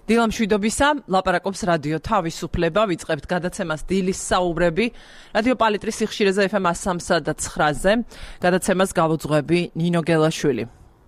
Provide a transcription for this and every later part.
დილამშვიდობისა, ლაპარაკობს რადიო თავისუფლება, ვიწყებთ გადაცემას დილის საუბრები, რადიო პალიტრის სიხშირეზე FM 103.9-ზე, გადაცემას გავუძღვები ნინო გელაშვილი.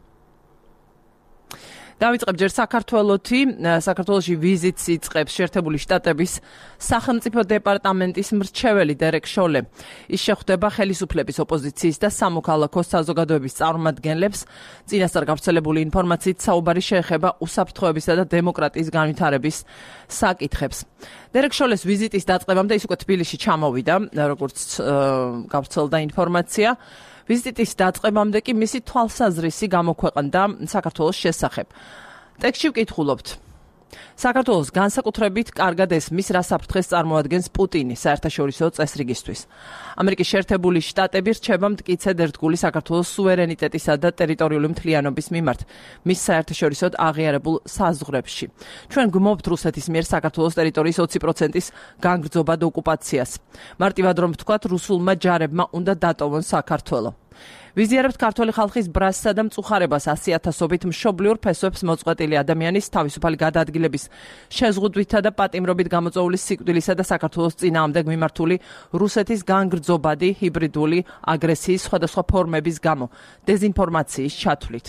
დავიწყებ ჯერ საქართველოში ვიზიტს იწყებს შეერთებული შტატების სახელმწიფო დეპარტამენტის მრჩეველი დერეკ შოლე. ის შეხვდება ხელისუფლების, ოპოზიციის და სამოქალაქო საზოგადოების წარმომადგენლებს. წინასწარ გავრცელებული ინფორმაციით საუბარი შეეხება უსაფრთხოებისა და დემოკრატიის განვითარების საკითხებს. დერეკ შოლეს ვიზიტის დაწყებამდე ის უკვე თბილისში ჩამოვიდა, როგორც გავრცელდა ინფორმაცია. ვიზიტის დაწყებამდე კი მისი თვალსაზრისი გამოქვეყნდა საქართველოს შესახებ. ტექსტში ვკითხულობთ. საქართველოს განსაკუთრებით კარგად ესმის რა საფრთხეს წარმოადგენს პუტინი საერთაშორისო წესრიგისთვის. ამერიკის შეერთებული შტატები რჩება მტკიცედ ერთგული საქართველოს სუვერენიტეტისა და ტერიტორიული მთლიანობის მიმართ მის საერთაშორისოდ აღიარებულ საზღვრებში. ჩვენ გვმობთ რუსეთის მიერ საქართველოს ტერიტორიის 20%-ის განგრძობად ოკუპაციას. მარტივად რომ ვთქვათ, რუსულმა ჯარებმა უნდა დატოვონ საქართველო. ვიზიარებთ ქართული ხალხის ბრასსა და მწუხარებას 100,000-ობით მშობლიურ ფესვებს მოწყვეტილი ადამიანის თავისუფალი გადაადგილების შეზღუდვითა და პატიმრობით გამოწვეული სიკვდილისა და საქართველოს წინააღმდეგ მიმართული რუსეთის განგრძობადი ჰიბრიდული აგრესიის სხვადასხვა ფორმების გამო დეზინფორმაციის ჩათვლით.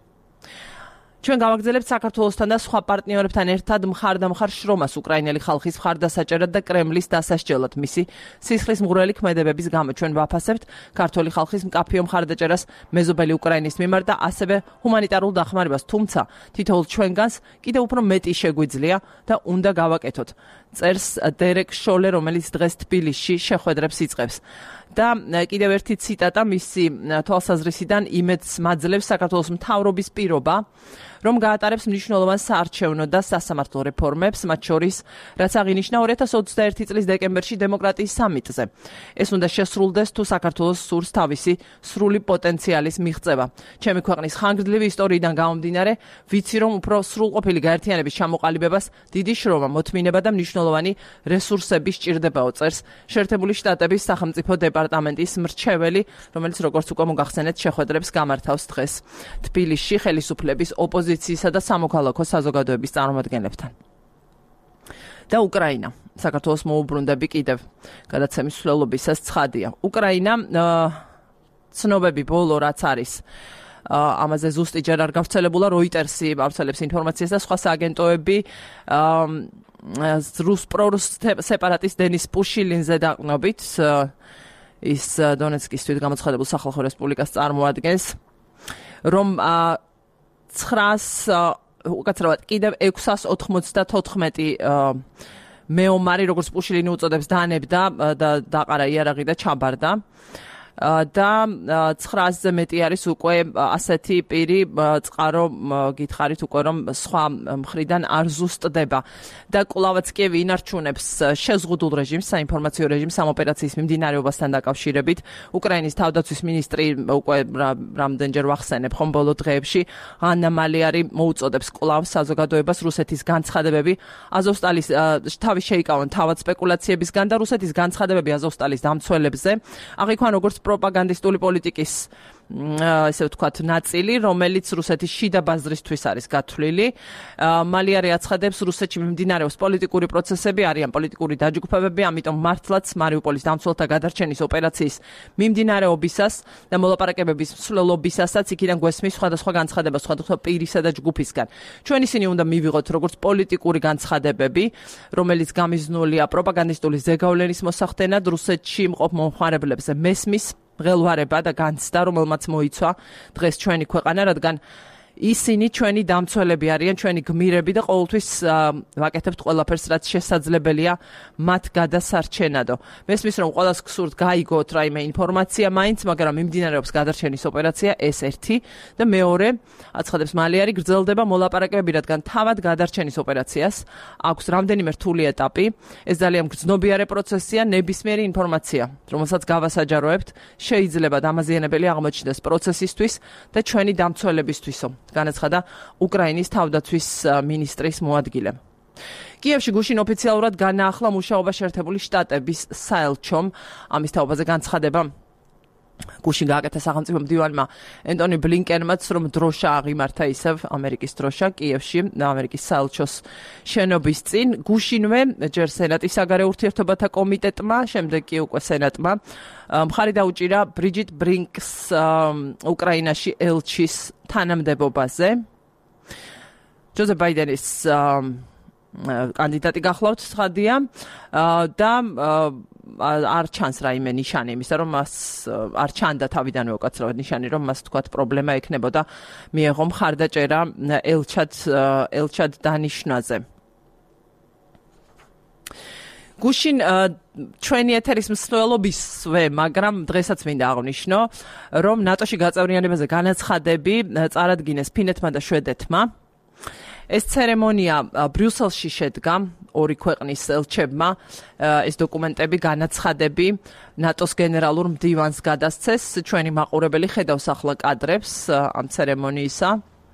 ჩვენ გავაგრძელებთ საქართველოსთან და სხვა პარტნიორებთან ერთად მხარდამხარ შრომას უკრაინელი ხალხის მხარდასაჭერად და კრემლის დასასჯელად მისი სისხლის მღვრელი ქმედებების გამო. ჩვენ ვაფასებთ ქართული ხალხის მკაფიო მხარდაჭერას მეზობელი უკრაინის მიმართ და ასევე ჰუმანიტარულ დახმარებას, თუმცა თითოეულ ჩვენგანს კიდევ უფრო მეტი შეგვიძლია და უნდა გავაკეთოთ. წერს დერეკ შოლე, რომელიც დღეს თბილისში შეხვედრებს იწყებს. და კიდევ ერთი ციტატა მისი თვალსაზრისიდან იმედს მაძლევს საქართველოს მთავრობის პირობა, რომ გაატარებს მნიშვნელოვან საარჩევნო და სასამართლო რეფორმებს, მათ შორის, რაც აღინიშნა 2021 წლის დეკემბერში დემოკრატიის სამიტზე. ეს უნდა შესრულდეს თუ საქართველოს სურს თავისი სრული პოტენციალის მიღწევა. ჩემი ქვეყნის ხანგრძლივი ისტორიიდან გამომდინარე, ვიცი რომ უფრო სრულყოფილი გაერთიანების ჩამოყალიბებას დიდი შრომა, მოთმინება და მნიშვნელოვანი რესურსები სჭირდებაო, წერს შეერთებული შტატების სახელმწიფო დეპარტამენტის მრჩეველი, რომელიც როგორც უკვე მოგახსენეთ, შეხვედრებს გამართავს დღეს თბილისში ხელისუფლების, ოპოზიციისა და სამოქალაქო საზოგადოების წარმომადგენლებთან. და უკრაინა. საქართველოს მოუბრუნდები კიდევ გადაცემის მსვლელობისას ცხადია. უკრაინა ცნობები ბოლო რაც არის ამაზე ზუსტი ჯერ არ გავრცელებულა, როიტერსი ავრცელებს ინფორმაციას და სხვა სააგენტოები პრორუს სეპარატისტ დენის პუშილინზე დაყრდნობით ის დონეცკის თვითგამოცხადებულ სახალხო რესპუბლიკას წარმოადგენს, რომ 900 კიდევ 694 მეომარი, როგორც პუშილინი უწოდებს, დანებდა და დაყარა იარაღი და ჩაბარდა. და 900-ზე მეტი არის უკვე ასეთი პირი, წყარო გითხარით უკვე რომ სხვა მხრიდან არ ზუსტდება. და კვლავაც კიევი ინარჩუნებს შეზღუდულ რეჟიმს, საინფორმაციო რეჟიმს ამ ოპერაციის მიმდინარეობასთან დაკავშირებით. უკრაინის თავდაცვის მინისტრი უკვე რამდენჯერ ვახსენებ ხომ ბოლო დღეებში ანა მალიარი მოუწოდებს კვლავ საზოგადოებას რუსეთის განცხადებები აზოვსტალის თავი შეიკავონ თავად სპეკულაციებისგან და რუსეთის განცხადებები აზოვსტალის დამცველებზე აღიქვან როგორც პროპაგანდისტული პოლიტიკის ესე ვთქვათ ნაწილი, რომელიც რუსეთის შიდა ბაზრისთვის არის გათვლილი. მალიარი აცხადებს, რუსეთში მიმდინარეობს პოლიტიკური პროცესები, არიან პოლიტიკური დაჯგუფებები, ამიტომ მართლაც მარიუპოლის დამცველთა გადარჩენის ოპერაციის მიმდინარეობისას და მოლაპარაკებების მსვლელობისასაც იქიდან გვესმის სხვადასხვა განცხადება სხვადასხვა პირისა და ჯგუფისგან. ჩვენ ისინი უნდა მივიღოთ როგორც პოლიტიკური განცხადებები, რომელიც გამიზნულია პროპაგანდისტული ზეგავლენის მოსახდენად რუსეთში მყოფ მომხმარებლებზე მესმის მღელვარება და განცდა, რომელმაც მოიცვა დღეს ჩვენი ქვეყანა, რადგან ისინი ჩვენი დამცველები არიან, ჩვენი გმირები და ყოველთვის ვაკეთებთ ყველაფერს, რაც შესაძლებელია მათ გადასარჩენადო. მესმის რომ ყველას გსურთ გაიგოთ რაიმე ინფორმაცია მაინც, მაგრამ მიმდინარეობს გადარჩენის ოპერაცია, ეს ერთი და მეორე, აცხადებს მალიარი, გრძელდება მოლაპარაკებები, რადგან თავად გადარჩენის ოპერაციას აქვს რამდენიმე რთული ეტაპი. ეს ძალიან გრძნობიარე პროცესია, ნებისმიერი ინფორმაცია, რომელსაც გავასაჯაროებთ, შეიძლება დამაზიანებელი აღმოჩნდეს პროცესისთვის და ჩვენი დამცველებისთვისო. განაცხადა უკრაინის თავდაცვის მინისტრის მოადგილემ. კიევში გუშინ ოფიციალურად განაახლა მუშაობა შეერთებული შტატების საელჩომ. ამის თაობაზე განცხადება გუშინ გააკეთა სახელმწიფო მდივანმა ენტონი ბლინკენმაც, რომ დროშა აღიმართა ისევ ამერიკის დროშა კიევში, ამერიკის საელჩოს შენობის წინ. გუშინვე ჯერ სენატის საგარეო ურთიერთობათა კომიტეტმა, შემდეგ კი უკვე სენატმა მხარი დაუჭირა ბრიჯიტ ბრინკს უკრაინაში ელჩის თანამდებობაზე. ჯოზეფ ბაიდენის კანდიდატი გახლავთ ცხადია და არ ჩანს რაიმე ნიშანი იმისა, რომ მას არ ჩანდა თავიდანვე უკაცრავად ნიშანი, რომ მას თქვათ პრობლემა ექნებოდა მიეღო მხარდაჭერა ელჩად დანიშნაზე. გუშინ ჩვენი ეთერის მსვლელობისვე, მაგრამ დღესაც მინდა აღვნიშნო, რომ ნატოში გაწევრიანებაზე განაცხადები წარადგინეს ფინეთმა და შვედეთმა. ეს ცერემონია ბრიუსელში შედგა ორი ქვეყნის ელჩებმა ეს დოკუმენტები განაცხადები ნატოს გენერალურ მდივანს გადასცეს ჩვენი მაყურებელი ხედავს ახლა კადრებს ამ ცერემონიისა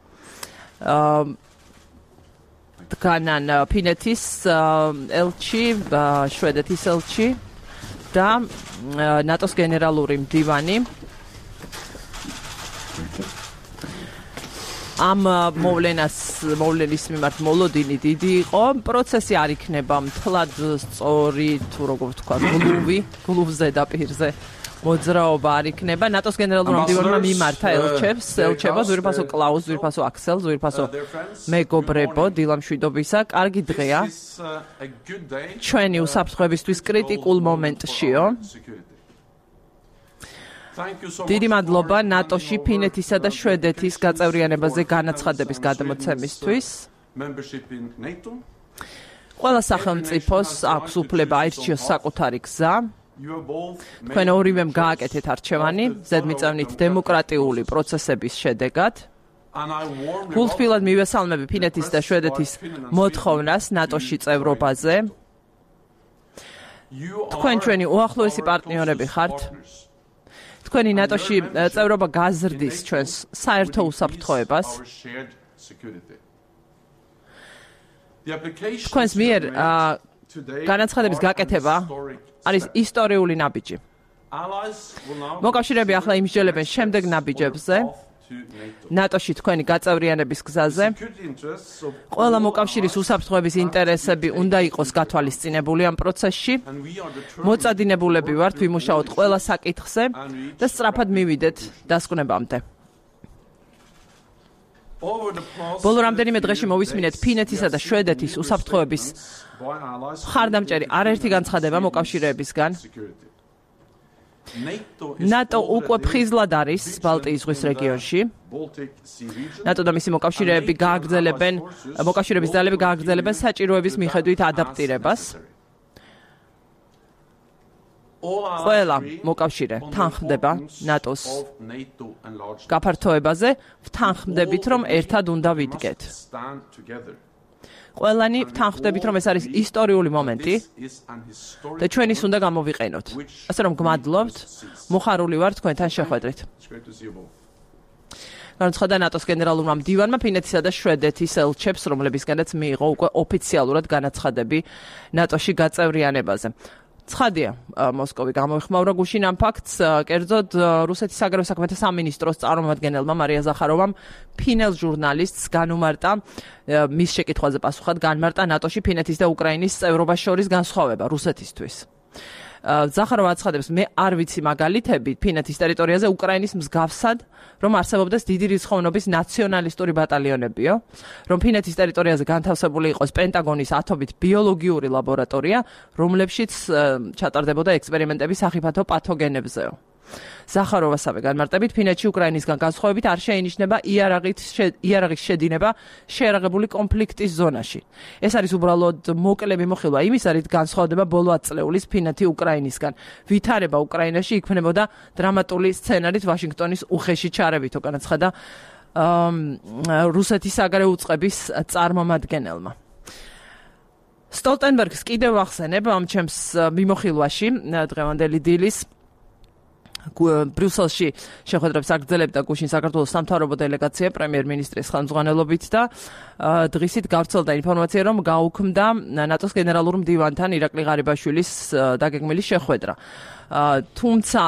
დგანან ფინეთის ელჩი შვედეთის ელჩი და ნატოს გენერალური მდივანი ამ მოვლენის მიმართ მოლოდინი დიდი იყო პროცესი არ იქნება მთლად სწორი თუ როგორ ვთქვა გლუვზე დაპირზე მოძრაობა არ იქნება ნატოს გენერალურმა მდივანმა მიმართა ელჩება ზვირფასო კლაუს ზვირფასო აქსელ ზვირფასო მეგობრებო დილამშვიდობისა კარგი დღეა ჩვენი უსაფრთხოებისთვის კრიტიკულ მომენტშიო დიდი მადლობა ნატოში ფინეთისა და შვედეთის გაწევრიანებაზე განაცხადების გადმოცემისთვის. ყველა სახელმწიფოს აქვს უფლება აირჩიოს საკუთარი გზა. თქვენ ორივემ გააკეთეთ არჩევანი ზედმიწევნით დემოკრატიული პროცესების შედეგად. გულთბილად მივესალმები ფინეთის და შვედეთის მოთხოვნას ნატოში წევრობაზე. თქვენ ჩვენი უახლოესი პარტნიორები ხართ. თქვენი ნატოში წევრობა გაზრდის ჩვენს საერთო უსაფრთხოებას. თქვენს მიერ განაცხადების გაკეთება არის ისტორიული ნაბიჯი. მოკავშირეები ახლა იმსჯელებენ შემდეგ ნაბიჯებზე. ნატოში თქვენი გაწევრიანების გზაზე. ყველა მოკავშირის უსაფრთხოების ინტერესები უნდა იყოს გათვალისწინებული ამ პროცესში. მოწადინებულები ვართ ვიმუშაოთ ყველა საკითხზე და სწრაფად მივიდეთ დასკვნებამდე. ბოლო რამდენიმე დღეში მოვისმინეთ ფინეთისა და შვედეთის უსაფრთხოების მხარდამჭერი არაერთი განცხადება მოკავშირეებისგან. ნატო უკვე ფხიზლად არის ბალტიის ზღვის რეგიონში. ნატო და მისი მოკავშირეების ძალები გააგრძელებენ საჭიროების მიხედვით ადაპტირებას. ყველა მოკავშირე თანხმდება ნატოს გაფართოებაზე, ვთანხმდებით, რომ ერთად უნდა ვიდგეთ. ყველანი ვთანხმდებით, რომ ეს არის ისტორიული მომენტი და ჩვენ ის უნდა გამოვიყენოთ. ასე რომ გმადლობთ, მოხარული ვარ თქვენთან შეხვედრით. განაცხადა ნატოს გენერალურმა მდივანმა ფინეთისა და შვედეთის ელჩებს, რომლებისგანაც მიიღო უკვე ოფიციალურად განაცხადები ნატოში გაწევრიანებაზე. ცხადია, მოსკოვი გამოეხმაურა გუშინ ამ ფაქტს, კერძოდ რუსეთის საგარეო საქმეთა სამინისტროს წარმომადგენელმა მარია ზახაროვამ ფინელ ჟურნალისტს განუმარტა მის შეკითხვაზე პასუხად განმარტა ნატოში ფინეთის და უკრაინის წევრობას შორის განსხვავება რუსეთისთვის. ზახაროვა აცხადებს, მე არ ვიცი მაგალითები ფინეთის ტერიტორიაზე უკრაინის მსგავსად, რომ არსებობდეს დიდი რიცხოვნობის ნაციონალისტური ბატალიონებიო, რომ ფინეთის ტერიტორიაზე განთავსებული იყოს პენტაგონის ათობით ბიოლოგიური ლაბორატორია, რომლებშიც ჩატარდებოდა ექსპერიმენტები სახიფათო პათოგენებზეო. ზახაროვასავე განმარტებით ფინეთში უკრაინისგან განსხვავებით არ შეინიშნება იარაღის შედინება შეერაღებული კონფლიქტის ზონაში. ეს არის უბრალოდ მოკლე მიმოხილვა იმისა, რით განსხვავდება ბოლო 10 წლეულის ფინეთი უკრაინისგან. ვითარება უკრაინაში იქმნებოდა დრამატული სცენარით ვაშინგტონის უხეში ჩარევითო, განაცხადა რუსეთის საგარეო უწყების წარმომადგენელმა. სტოლტენბერგს კიდევ ახსენებ ამ ჩემს მიმოხილვაში დღევანდელი დილის ბრიუსელში შეხვედრებს აგრძელებდა გუშინ საქართველოს სამთავრობო დელეგაცია პრემიერ-მინისტრის ხელმძღვანელობით და დღისით გავრცელდა ინფორმაცია, რომ გაუქმდა ნატოს გენერალურ მდივანთან ირაკლი ღარიბაშვილის დაგეგმილი შეხვედრა. თუმცა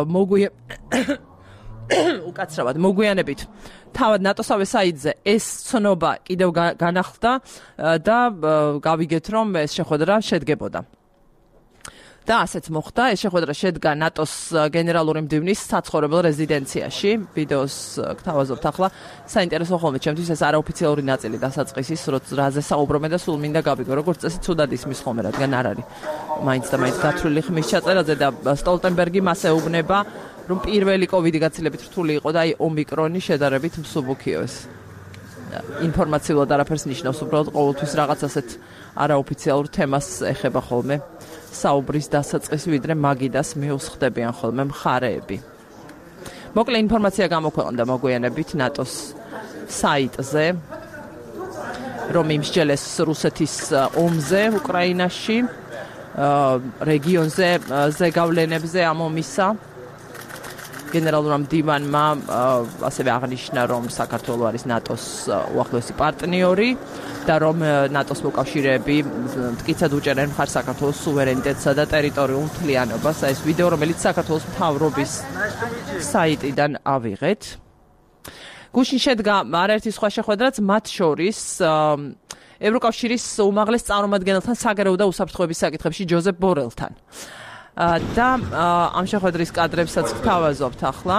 უკაცრავად მოგვიანებით თავად ნატოსავე საიტზე ეს ცნობა კიდევ განახლდა და გავიგეთ, რომ ეს შეხვედრა შედგებოდა. და ასეც მოხდა, ეს შეხვედრა შედგა ნატოს გენერალური მდივნის საცხოვრებელ რეზიდენციაში. ვიდეოს გთავაზობთ ახლა. საინტერესო ხოლმე ჩემთვის ეს არაოფიციალური ნაწილი დასაწყისის, რაზე საუბრობენ და სულ მინდა გავიგო, როგორც წესი ცუდად ისმის ხოლმე, რადგან არ არის მაინც და მაინც გათვლილი ხმის ჩაწერაზე და სტოლტენბერგი მას ეუბნება, რომ პირველი კოვიდი გაცილებით რთული იყო და აი ომიკრონი შედარებით მსუბუქიო ეს. ინფორმაციულად არაფერს ნიშნავს, უბრალოდ ყოველთვის რაღაც ასეთ არაოფიციალურ თემას ეხება ხოლმე. საუბრის დასაწყისი, ვიდრე მაგიდას მიუსხდებიან ხოლმე მხარეები. მოკლე ინფორმაცია გამოქვეყნდა მოგვიანებით ნატოს საიტზე, რომ იმსჯელეს რუსეთის ომზე უკრაინაში, რეგიონზე ზეგავლენებზე ამ ომისა. გენერალურმა მდივანმა ასევე აღნიშნა, რომ საქართველო არის ნატოს უახლოესი პარტნიორი და რომ ნატოს მოკავშირეები მტკიცად უჭერენ მხარს საქართველოს სუვერენიტეტსა და ტერიტორიულ მთლიანობას. ეს ვიდეო, რომელიც საქართველოს მთავრობის საიტიდან ავიღეთ. გუშინ შედგა არაერთი სხვა შეხვედრაც, მათ შორის ევროკავშირის უმაღლეს წარმომადგენელთან საგარეო და უსაფრთხოების საკითხებში ჯოზეფ ბორელთან. და ამ შეხვედრის კადრებსაც გთავაზობთ ახლა.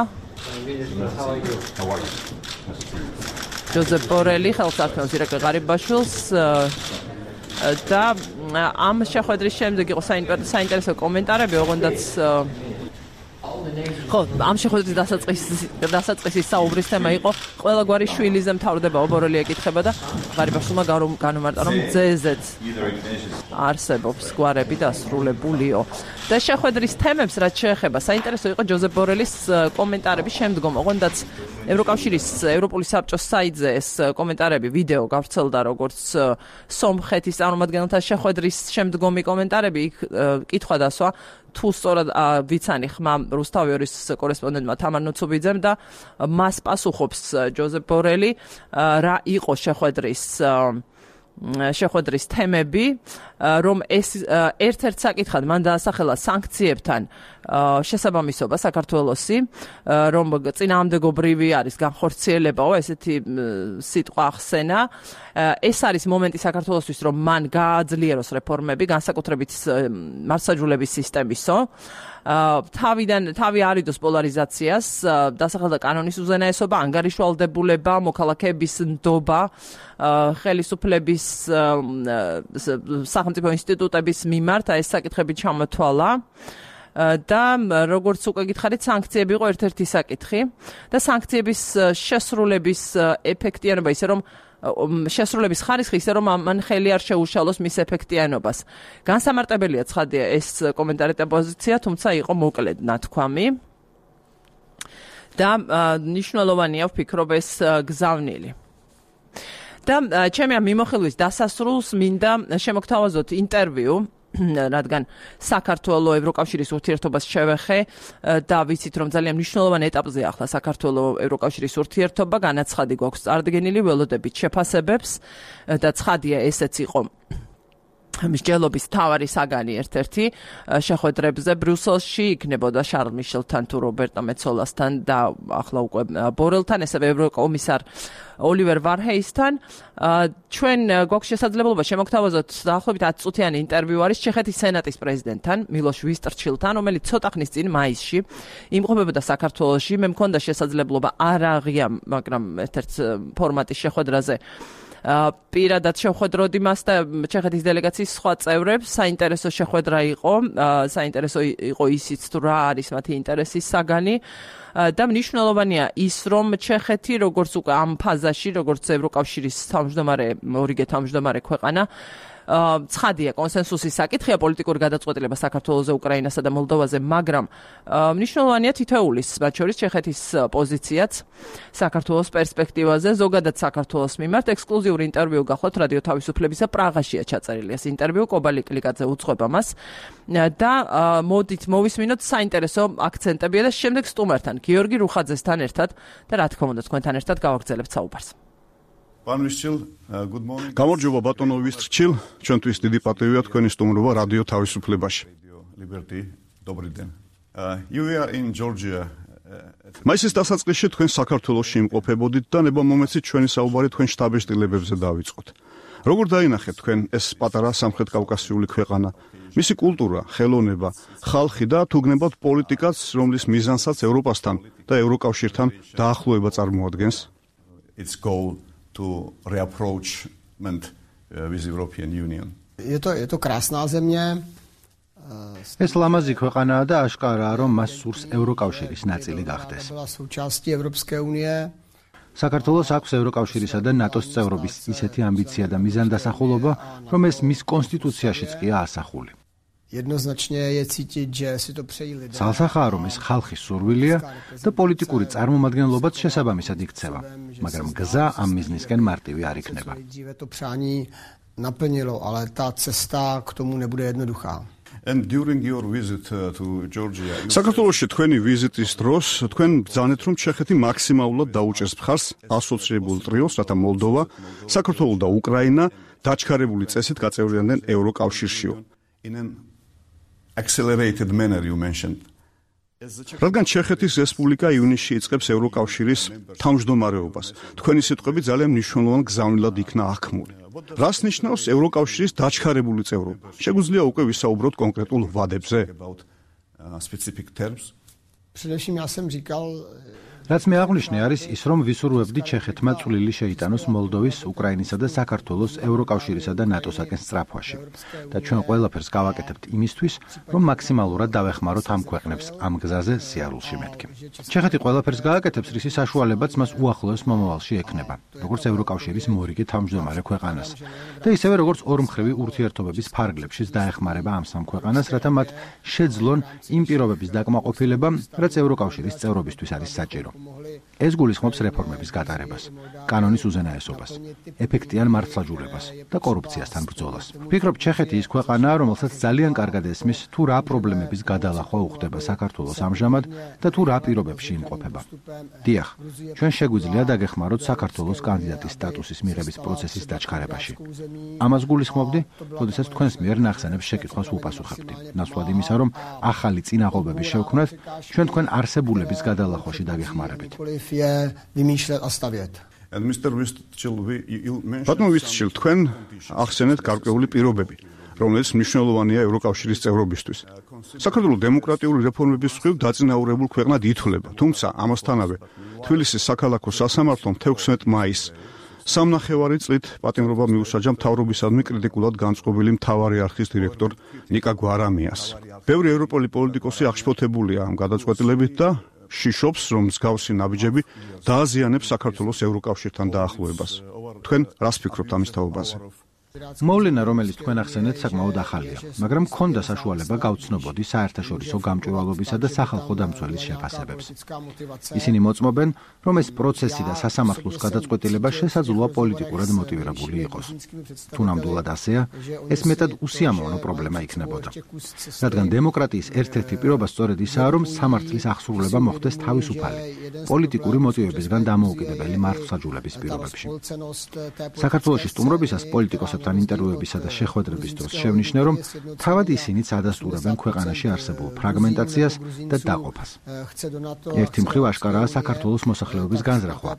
ჯოზეფ ბორელი ხელსაქმეოს ირაკლი ღარიბაშვილს და ამ შეხვედრის შემდეგ იყო საინტერესო კომენტარები, ოღონდაც ხო, ამ შეხვედრის დასაწყისის საუბრის თემა იყო ყველაგვარი შვილიზე მთავრდებაო, ბორელი ეკითხება და ღარიბაშვილმა განუმარტა, რომ ძეზეც არსებობს გვარები დასრულებულიო. და შეხვედრის თემებს რაც შეეხება, საინტერესო იყო ჯოზეფ ბორელის კომენტარები შემდგომ, ოღონდაც ევროკავშირის ევროპული საბჭოს საიტზე ეს კომენტარები ვიდეო გავრცელდა, როგორც სომხეთის წარმომადგენელთა შეხვედრის შემდგომი კომენტარები, იქ კითხვა დასვა თუ სწორად ვიცანი ხმა რუსთავიორის კორესპონდენტმა თამარ ნუცუბიძემ და მას პასუხობს ჯოზეფ ბორელი, რა იყო შეხვედრის თემები, რომ ეს ერთ-ერთ საკითხად მან დაასახელა სანქციებთან შესაბამისობა საქართველოსი, რომ წინააღმდეგობრივი არის განხორციელებაო, ესეთი სიტყვა ახსენა. ეს არის მომენტი საქართველოსთვის, რომ მან გააძლიეროს რეფორმები, განსაკუთრებით მართლმსაჯულების სისტემისო. თავი არიდოს პოლარიზაციას, დასახელდა კანონის უზენაესობა, ანგარიშვალდებულება, მოქალაქეების ნდობა, ხელისუფლების სახელმწიფო ინსტიტუტების მიმართ ეს საკითხები ჩამოთვალა. და როგორც უკვე გითხარით, სანქციები იყო ერთ-ერთი საკითხი და სანქციების შესრულების ეფექტიანობა ისე რომ შესრულების ხარისხი ისე რომ მან ხელი არ შეუშალოს მის ეფექტიანობას. განსამარტებელია ცხადია ეს კომენტარი და პოზიცია, თუმცა იყო მოკლედ ნათქვამი. და ნიშნულოვანია ვფიქრობ ეს გზავნილი. და ჩემი ამ მიმოხილვის დასასრულს მინდა შემოგთავაზოთ ინტერვიუ, რადგან საქართველოს ევროკავშირის ურთიერთობას შევეხე და ვიცით, რომ ძალიან მნიშვნელოვანი ეტაპზეა ახლა საქართველოს ევროკავშირის ურთიერთობა, განაცხადი გვაქვს წარდგენილი ველოდებით შეფასებებს და ცხადია ესეც იყო მსჯელობის მთავარი საგანი ერთ-ერთი შეხვედრებზე ბრიუსელში იქნებოდა შარლ მიშელთან თუ რობერტო მეცოლასთან და ახლა უკვე ბორელთან, ესევე ევროკომისარ ოლივერ ვარჰეისთან. ჩვენ გვაქვს შესაძლებლობა შემოგთავაზოთ დაახლოებით 10 წუთიანი ინტერვიუ არის ჩეხეთის სენატის პრეზიდენტთან მილოშ ვისტრჩილთან, რომელიც ცოტა ხნის წინ მაისში იმყოფებოდა საქართველოში. მე მქონდა შესაძლებლობა არ აღია, მაგრამ ერთ-ერთ ფორმატის შეხვედრაზე პირადად შევხვედროდი მას და ჩეხეთის დელეგაციის სხვა წევრებს. საინტერესო შეხვედრა იყო, საინტერესო იყო ისიც თუ რა არის მათი ინტერესის საგანი და მნიშვნელოვანია ის, რომ ჩეხეთი როგორც უკვე ამ ფაზაში, როგორც ევროკავშირის თავმჯდომარე, ორიგე თავმჯდომარე ქვეყანა, ცხადია კონსენსუსის საკითხია პოლიტიკური გადაწყვეტილება საქართველოზე, უკრაინასა და მოლდოვაზე, მაგრამ მნიშვნელოვანია თითოეულის, მათ შორის ჩეხეთის პოზიციაც საქართველოს პერსპექტივაზე, ზოგადად საქართველოს მიმართ. ექსკლუზიური ინტერვიუ გახლავთ რადიო თავისუფლებისა პრაღაშია ჩაწერილი ეს ინტერვიუ, კობალი კლიკაძე უძღვება მას და მოდით მოვისმინოთ საინტერესო აქცენტებია და შემდეგ სტუმართან გიორგი რუხაძესთან ერთად და რა თქმა უნდა თქვენთან ერთად გავაგრძელებთ საუბარს. გამარჯობა ბატონო ვისტრჩილ, ჩვენთვის დიდი პატივია თქვენი სტუმრობა რადიო თავისუფლებაში. მაისის დასაწყისში თქვენ საქართველოში იმყოფებოდით და ნებამომეცით ჩვენი საუბარი თქვენ შტაბის ტილებებზე დავიწყოთ. როგორ დაინახეთ თქვენ ეს პატარა სამხრეთ-კავკასიული ქვეყანა, მისი კულტურა, ხელოვნება, ხალხი და თუ გნებავთ პოლიტიკაც, რომლის მიზანსაც ევროპასთან და ევროკავშირთან დაახლოება წარმოადგენს? Its goal to reapproachment with European Union. Je to krásná země. ეს ლამაზი ქვეყანაა და აშკარაა, რომ მას სურს ევროკავშირის ნაწილი გახდეს. Byla součástí Evropské unie. საქართველოს აქვს ევროკავშირისა და ნატოს წევრობის ისეთი ამბიცია და მიზანდასახულობა, რომ ეს მის კონსტიტუციაშიც ყია ასახული. Jednoznačně je cítit, že si to přejí lidé. Salsახაა, რომ ეს ხალხის სურვილია და პოლიტიკური წარმომადგენლობაც შესაბამისად იქცევა, მაგრამ გზა ამ მიზნისკენ მარტივი არ იქნება. Dříve to přání naplnilo, ale ta cesta k tomu nebude jednoduchá. And during your visit to Georgia, საქართველოში თქვენი ვიზიტის დროს თქვენ ბრძანეთ, რომ ჩეხეთი მაქსიმალურად დაუჭერს მხარს ასოცირებულ ტრიოს, რათა მოლდოვა, საქართველო და უკრაინა დაჩქარებული წესით გაწევრიანდნენ ევროკავშირშიო. in an accelerated manner you mentioned. რადგან ჩეხეთის რესპუბლიკა ივნისში იწყებს ევროკავშირის თავმჯდომარეობას, თქვენი სიტყვები ძალიან მნიშვნელოვან გზავნილად იქნა აღქმული. რას ნიშნავს ევროკავშირის დაჩქარებული წევრობა? შეგვიძლია უკვე ვისაუბროთ კონკრეტულ ვადებზე? About specific terms. Především já jsem říkal, რაც მე აღვნიშნე არის ის, რომ ვისურვებდი ჩეხეთმა წვლილი შეიტანოს მოლდოვის, უკრაინისა და საქართველოს ევროკავშირისა და ნატოსაკენ სწრაფვაში. და ჩვენ ყველაფერს გავაკეთებთ იმისთვის, რომ მაქსიმალურად დავეხმაროთ ამ ქვეყნებს ამ გზაზე სიარულში მეთქი. ჩეხეთი ყველაფერს გააკეთებს, რისი საშუალებაც მას უახლოეს მომავალში ექნება, როგორც ევროკავშირის მორიგი თავმჯდომარე ქვეყანას. და ისევე როგორც ორმხრივი ურთიერთობების ფარგლებშიც დაეხმარება ამ სამ ქვეყანას, რათა მათ შეძლონ იმ პირობების დაკმაყოფილება, რაც ევროკავშირის წევრობისთვის არის საჭირო. ეს გულისხმობს რეფორმების გატარებას, კანონის უზენაესობას, ეფექტიან მართლმსაჯულებას და კორუფციასთან ბრძოლას. ვფიქრობ, ჩეხეთი ის ქვეყანაა, რომელსაც ძალიან კარგად ესმის, თუ რა პრობლემების გადალახვა უხდება საქართველოს ამჟამად და თუ რა პირობებში იმყოფება. დიახ, ჩვენ შეგვიძლია დაგეხმაროთ საქართველოს კანდიდატის სტატუსის მიღების პროცესის დაჩქარებაში. ამას გულისხმობდი, როდესაც თქვენს მიერ ნახსენებს შეკითხვას უპასუხებდი. ნაცვლად იმისა, რომ ახალი წინაღობები შევქმნათ, ჩვენ თქვენ არსებულების გადალახვაში დაგეხმარებით. je vymýšlet a stavět. And Mr. Vistchil, you mentioned ბატონო ვისტრჩილ, თქვენ ახსენეთ გარკვეული პირობები, რომელიც მნიშვნელოვანია ევროკავშირის წევრობისთვის. საქართველოს დემოკრატიული რეფორმების მხრივ დაწინაურებულ ქვეყნად ითვლება, თუმცა ამასთანავე თბილისის საქალაქო სასამართლომ 16 მაისს სამნახევარი წლით პატიმრობა მიუსაჯა მთავრობისადმი კრიტიკულად განწყობილი მთავარი არხის დირექტორ ნიკა გვარამიას. ბევრი ევროპელი პოლიტიკოსი აღშფოთებულია ამ გადაწყვეტილებით და შიშობს, რომ მსგავსი ნაბიჯები დააზიანებს საქართველოს ევროკავშირთან დაახლოებას. თქვენ რას ფიქრობთ ამის თაობაზე? მოვლენა, რომელიც თქვენ ახსენეთ, საკმაოდ ახალია, მაგრამ მქონდა საშუალება გავცნობოდი საერთაშორისო გამჭვირვალობისა და სახალხო დამცველის შეფასებებს. ისინი მოწმობენ, რომ ეს პროცესი და სასამართლოს გადაწყვეტილება შესაძლოა პოლიტიკურად მოტივირებული იყოს. თუ ნამდვილად ასეა, ეს მეტად უსიამოვნო პრობლემა იქნებოდა. რადგან დემოკრატიის ერთ-ერთი პირობა სწორედ ისაა, რომ სამართლის აღსრულება მოხდეს თავისუფალი, პოლიტიკური მოტივებისგან დამოუკიდებელი მართლმსაჯულების პირობებში. საქართველოში სტუმრობისას პოლიტიკოსებთან ინტერვიუებისა და შეხვედრების დროს შევნიშნე, რომ თავად ისინიც ადასტურებენ ქვეყანაში არსებულ ფრაგმენტაციას და დაყოფას. ერთი მხრივ აშკარაა საქართველოს მოსახლეობის განზრახვა,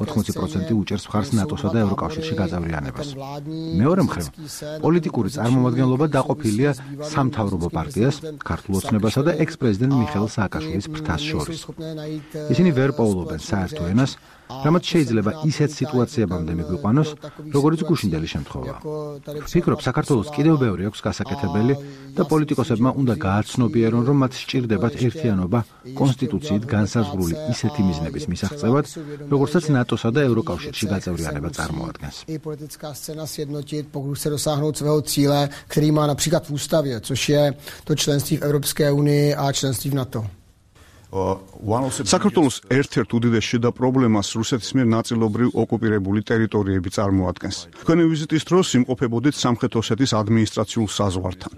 80% უჭერს მხარს ნატოსა და ევროკავშირში გაწევრიანებას. მეორე მხრივ, პოლიტიკური წარმომადგენლობა დაყოფილია სამთავრობო პარტიას, ქართულ ოცნებასა და ექს-პრეზიდენტ მიხეილ სააკაშვილის ფრთას შორის. ისინი ვერ პოულობენ საერთო ენას რამაც შეიძლება ისეთ სიტუაციებამდე მიგვიყვანოს, როგორც გუშინდელი შემთხვევაა. ვფიქრობ, საქართველოს კიდევ ბევრი აქვს გასაკეთებელი და პოლიტიკოსებმა უნდა გააცნობიერონ, რომ მათ სჭირდებათ ერთიანობა კონსტიტუციით განსაზღვრული ისეთი მიზნების მისაღწევად, როგორცაც ნატოსა და ევროკავშირში გაწევრიანება წარმოადგენს. Politická scéna sjednotit, pokud se dosáhnout svého cíle, který má například v ústavě, což je to členství v Evropské unii a členství v NATO. საქართველოს ერთ-ერთ უდიდეს შიდა პრობლემას რუსეთის მიერ ნაწილობრივ ოკუპირებული ტერიტორიები წარმოადგენს. თქვენი ვიზიტის დროს იმყოფებოდით სამხრეთ ოსეთის ადმინისტრაციულ საზღვართან.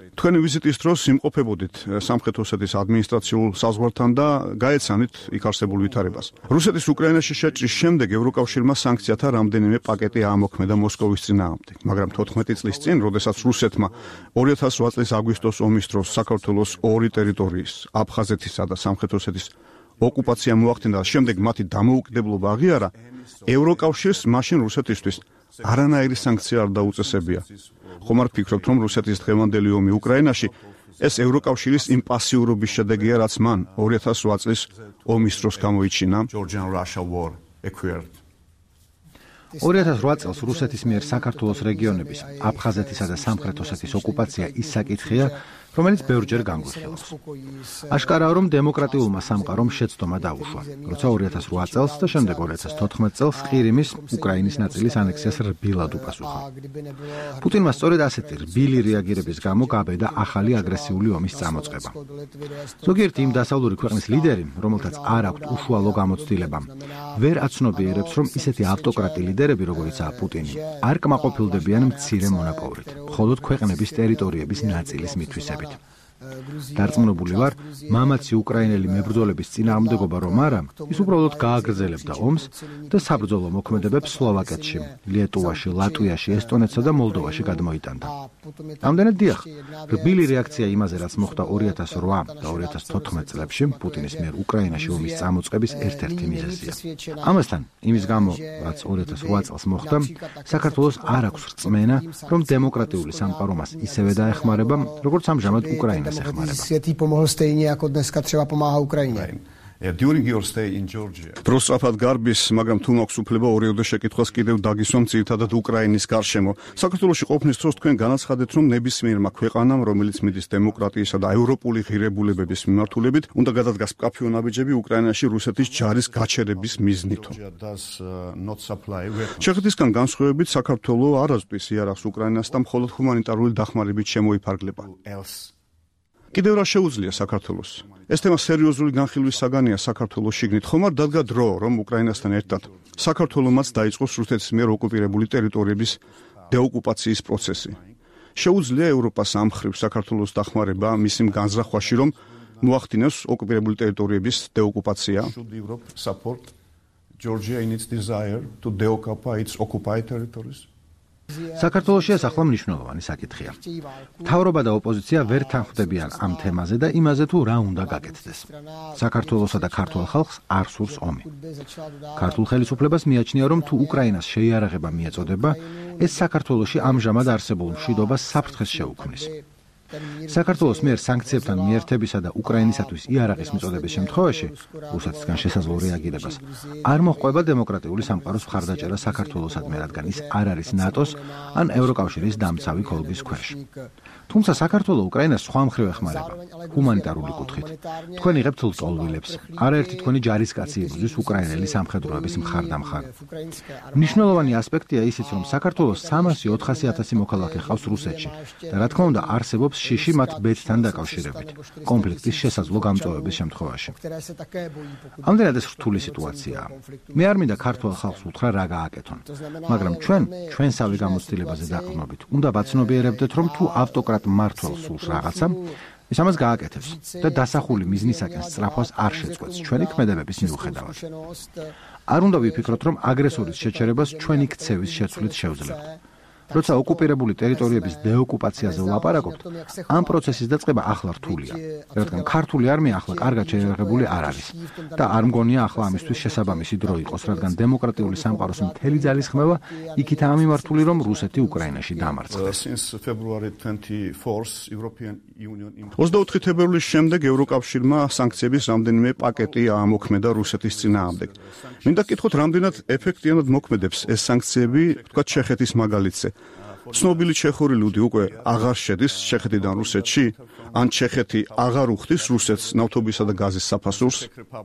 და გაეცანით იქ არსებულ ვითარებას. რუსეთის უკრაინაში შეჭრის შემდეგ ევროკავშირმა სანქციათა რამდენიმე პაკეტი აამოქმედა მოსკოვის წინააღმდეგ, მაგრამ 14 წლის წინ, როდესაც რუსეთმა 2008 წლის აგვისტოს ომის დროს საქართველოს ორი ტერიტორიის, აფხაზეთისა და სამხრეთ ოსეთის ოკუპაცია მოახდინა, შემდეგ მათი დამოუკიდებლობა აღიარა, ევროკავშირს მაშინ რუსეთისთვის არანაირი სანქცია არ დაუწესებია. ხომ არ ფიქრობთ, რომ რუსეთის დღევანდელი ომი უკრაინაში ეს ევროკავშირის იმ პასიურობის შედეგია, რაც მან 2008 წლის ომის დროს გამოიჩინა? 2008 წელს რუსეთის მიერ საქართველოს რეგიონების, აფხაზეთისა და სამხრეთ ოსეთის ოკუპაცია ის საკითხია, რომელიც ბევრჯერ განგვიხილავს. აშკარაა, რომ დემოკრატიულმა სამყარომ შეცდომა დაუშვა, როცა 2008 წელს და შემდეგ 2014 წელს ყირიმის უკრაინის ნაწილის ანექსიას რბილად უპასუხა. პუტინმა სწორედ ასეთი რბილი რეაგირების გამო გაბედა ახალი აგრესიული ომის წამოწყება. ზოგიერთი იმ დასავლური ქვეყნის ლიდერი, რომელთაც არ აქვთ უშუალო გამოცდილება, ვერ აცნობიერებს, რომ ისეთი ავტოკრატი ლიდერები, როგორიცაა პუტინი, არ კმაყოფილდებიან მცირე მონოპოლით, მხოლოდ ქვეყნების ტერიტორიების ნაწილის მითვისებით. დარწმუნებული ვარ, მამაცი უკრაინელი მებრძოლების წინააღმდეგობა რომ არა, ის უბრალოდ გააგრძელებდა ომს და საბრძოლო მოქმედებებს სლოვაკეთში, ლიეტუვაში, ლატვიაში, ესტონეთსა და მოლდოვაში გადმოიტანდა. ამდენად დიახ, რბილი რეაქცია იმაზე, რაც მოხდა 2008 და 2014 წლებში პუტინის მიერ უკრაინაში ომის წამოწყების ერთ-ერთი მიზეზია. ამასთან, იმის გამო, რაც 2008 წელს მოხდა, საქართველოს არ აქვს რწმენა, რომ დემოკრატიული სამყარო მას ისევე დაეხმარება, როგორც ამჟამად უკრაინა. Světý pomohl stejně, jako dneska třeba pomáhá Ukrajině. Prosrafat garbis, მაგრამ თუ მაქვს უფლება ორიოდე შეკითხვას კიდევ დაგისვამ ძირითადად უკრაინის გარშემო. საქართველოში ყოფნის დროს თქვენ განაცხადეთ, რომ ნებისმიერმა ქვეყანამ, რომელიც მიდის დემოკრატიისა და ევროპული ღირებულებების მიმართულებით, უნდა გადადგას მკაფიო ნაბიჯები უკრაინაში რუსეთის ჯარის გაჩერების მიზნითო. ჩეხეთისგან განსხვავებით, საქართველო არასდროს იარაღს უკრაინას და მხოლოდ ჰუმანიტარული დახმარებით შემოიფარგლება. კიდევ რა შეუძლია საქართველოს? ეს თემა სერიოზული განხილვის საგანია საქართველოს შიგნით. ხომ არ დადგა დრო, რომ უკრაინასთან ერთად საქართველომაც დაიწყოს რუსეთის მიერ ოკუპირებული ტერიტორიების დეოკუპაციის პროცესი? შეუძლია ევროპას ამ მხრივ საქართველოს დახმარება მისი განზრახვაში, რომ მოახდინოს ოკუპირებული ტერიტორიების დეოკუპაცია? Georgia in its desire to deoccupy its occupied territories? საქართველოში ეს ახლა მნიშვნელოვანი საკითხია. მთავრობა და ოპოზიცია ვერ თანხმდებიან ამ თემაზე და იმაზე თუ რა უნდა გაკეთდეს. საქართველოსა და ქართულ ხალხს არ სურს ომი. ქართულ ხელისუფლებას მიაჩნია, რომ თუ უკრაინას შეიარაღება მიეწოდება, ეს საქართველოში ამჟამად არსებულ მშვიდობას საფრთხეს შეუქმნის. საქართველოს მიერ სანქციებთან მიერთებისა და უკრაინისათვის იარაღის მიწოდების შემთხვევაში, რუსეთისგან შესაძლო რეაგირებას, არ მოჰყვება დემოკრატიული სამყაროს მხარდაჭერა საქართველოსადმი, რადგან ის არ არის ნატოს ან ევროკავშირის დამცავი ქოლგის ქვეშ. თუმცა საქართველო უკრაინას სხვა მხრივ ეხმარება, ჰუმანიტარული კუთხით. თქვენ იღებთ ლტოლვილებს, არაერთი თქვენი ჯარისკაცი იბრძვის უკრაინელი სამხედროების მხარდამხარ. მნიშვნელოვანი ასპექტია ისიც, რომ საქართველოს 300-400 მოქალაქე ყავს რუსეთში და რა თქმა უნდა არსებობს შიში მათ ბედთან დაკავშირებით, კონფლიქტის შესაძლო გამწვავების შემთხვევაში. ამდენად ეს რთული სიტუაციაა. მე არ მინდა ქართულ ხალხს უთხრა რა გააკეთონ, მაგრამ ჩვენსავე გამოცდილებაზე დაყრდნობით, უნდა ვაცნობიერებდეთ, რომ თუ ავტოკრატ მმართველს სულს რაღაცა, ის ამას გააკეთებს და დასახული მიზნისაკენ სწრაფვას არ შეწყვეტს ჩვენი ქმედებების მიუხედავად. არ უნდა ვიფიქროთ, რომ აგრესორის შეჩერებას ჩვენი ქცევის შეცვლით შევძლებთ. როცა ოკუპირებული ტერიტორიების დეოკუპაციაზე ვლაპარაკობთ, ამ პროცესის დაწყება ახლა რთულია, რადგან ქართული არმია ახლა კარგად შეიარაღებული არ არის და არ მგონია ახლა ამისთვის შესაბამისი დრო იყოს, რადგან დემოკრატიული სამყაროს მთელი ძალისხმევა იქითაა მიმართული, რომ რუსეთი უკრაინაში დამარცხდეს. 24 თებერვლის შემდეგ ევროკავშირმა სანქციების რამდენიმე პაკეტი აამოქმედა რუსეთის წინააღმდეგ. მინდა გკითხოთ, რამდენად ეფექტიანად მოქმედებს ეს სანქციები, თქვათ ჩეხეთის მაგალითზე. ცნობილი ჩეხური ლუდი უკვე აღარ შედის ჩეხეთიდან რუსეთში, ან ჩეხეთი აღარ უხდის რუსეთს ნავთობისა და გაზის საფასურს.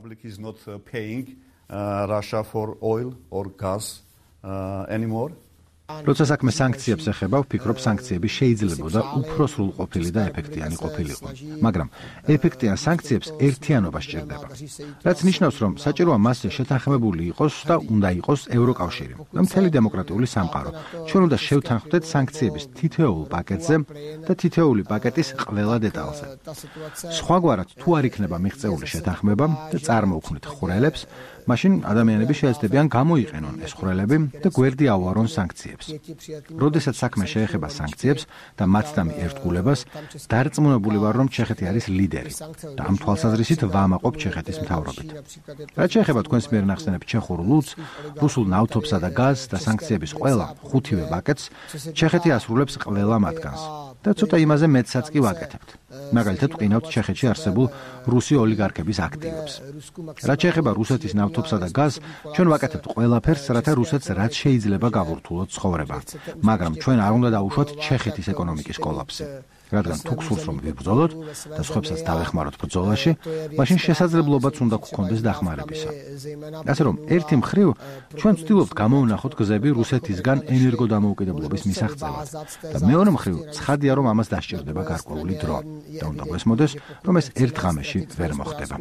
როცა საქმე სანქციებს ეხება, ვფიქრობ, სანქციები შეიძლებოდა უფრო სრულყოფილი და ეფექტიანი ყოფილიყო. მაგრამ ეფექტიან სანქციებს ერთიანობა სჭირდება. რაც ნიშნავს, რომ საჭიროა მასზე შეთანხმებული იყოს და უნდა იყოს ევროკავშირი და მთელი დემოკრატიული სამყარო. ჩვენ უნდა შევთანხმდეთ სანქციების თითოეულ პაკეტზე და თითოეული პაკეტის ყველა დეტალზე. სხვაგვარად, თუ არ იქნება მიღწეული შეთანხმება და წარმოუქმნით ხვრელებს, მაშინ ადამიანები შეეცდებიან გამოიყენონ ეს ხვრელები და გვერდი ავარონ სანქციებს. როდესაც საქმე შეეხება სანქციებს და მათთან ერთგულებას, დარწმუნებული ვარ, რომ ჩეხეთი არის ლიდერი და ამ თვალსაზრისით ვამაყობ ჩეხეთის მთავრობით. რაც შეეხება თქვენს მიერ ნახსენებ ჩეხურ ლუდს, რუსულ ნავთობსა და გაზს და სანქციების ყველა ხუთივე პაკეტს, ჩეხეთი ასრულებს ყველა მათგანს და ცოტა იმაზე მეტსაც კი ვაკეთებთ. მაგალითად, ვყინავთ ჩეხეთში არსებულ რუსი ოლიგარქების აქტივებს. რაც შეეხება რუსეთის ნავთობსა და გაზს, ჩვენ ვაკეთებთ ყველაფერს, რათა რუსეთს რაც შეიძლება გავურთულოთ ცხოვრება. მაგრამ ჩვენ არ უნდა დაუშვათ ჩეხეთის ეკონომიკის კოლაფსი. რადგან თუ გსურს რომ ვიბრძოლოთ და სხვებსაც დავეხმაროთ ბრძოლაში, მაშინ შესაძლებლობაც უნდა გქონდეს დახმარებისა. ასე რომ, ერთი მხრივ ჩვენ ვცდილობთ გამოვნახოთ გზები რუსეთისგან ენერგოდამოუკიდებლობის მისაღწევად და მეორე მხრივ ცხადია, რომ ამას დასჭირდება გარკვეული დრო და უნდა გვესმოდეს, რომ ეს ერთ ღამეში ვერ მოხდება.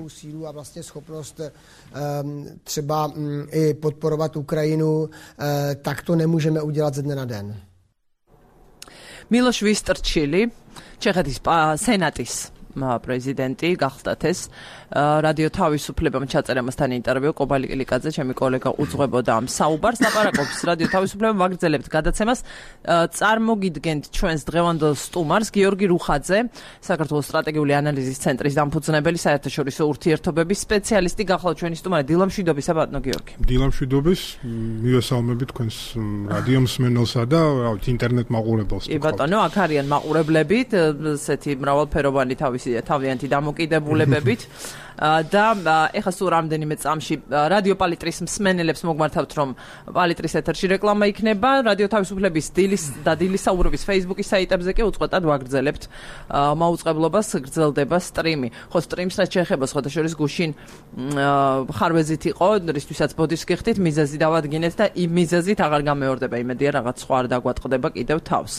třeba i podporovat Ukrajinu, tak to nemůžeme udělat ze dne na den. Miloš Vystrčili, ჩეხეთის სენატის პრეზიდენტი გახდათ ეს რადიო თავისუფლებამ ჩაწერა მასთან ინტერვიუ კობალი კილიკაძე ჩემი კოლეგა უძღვებოდა ამ საუბარს ლაპარაკობს რადიო თავისუფლებამ ვაგრძელებთ გადაცემას წარმოგიდგენთ ჩვენს დღევანდელ სტუმარს გიორგი რუხაძე საქართველოს სტრატეგიული ანალიზის ცენტრის დამფუძნებელი საერთაშორისო ურთიერთობების სპეციალისტი გახლავთ ჩვენი სტუმარი დილამშვიდობის ბატონო გიორგი დილამშვიდობის მივესალმებით თქვენს რადიო მსმენელსა და ინტერნეტ მაყურებელს ბატონო აქ არიან მაყურებლები ესეთი მრავალფეროვანი თავიანთი დამოკიდებულებებით და ეხლა სულ რამდენიმე წამში რადიო პალიტრის მსმენელებს მოგმართავთ რომ პალიტრის ეთერში რეკლამა იქნება რადიო თავისუფლების დილისაუბრების Facebook-ის საიტებზე კი უწყვეტად ვაგრძელებთ მაუწყებლობას გრძელდება სტრიმი ხო სტრიმს რაც შეეხება სხვადასხვა გუშინ ხარვეზით იყო რისთვისაც ბოდიშს გიხდით მიზეზი დავადგინეთ და იმ მიზეზით აღარ გამეორდება იმედია რაღაც სხვა არ დაგვატყდება კიდევ თავს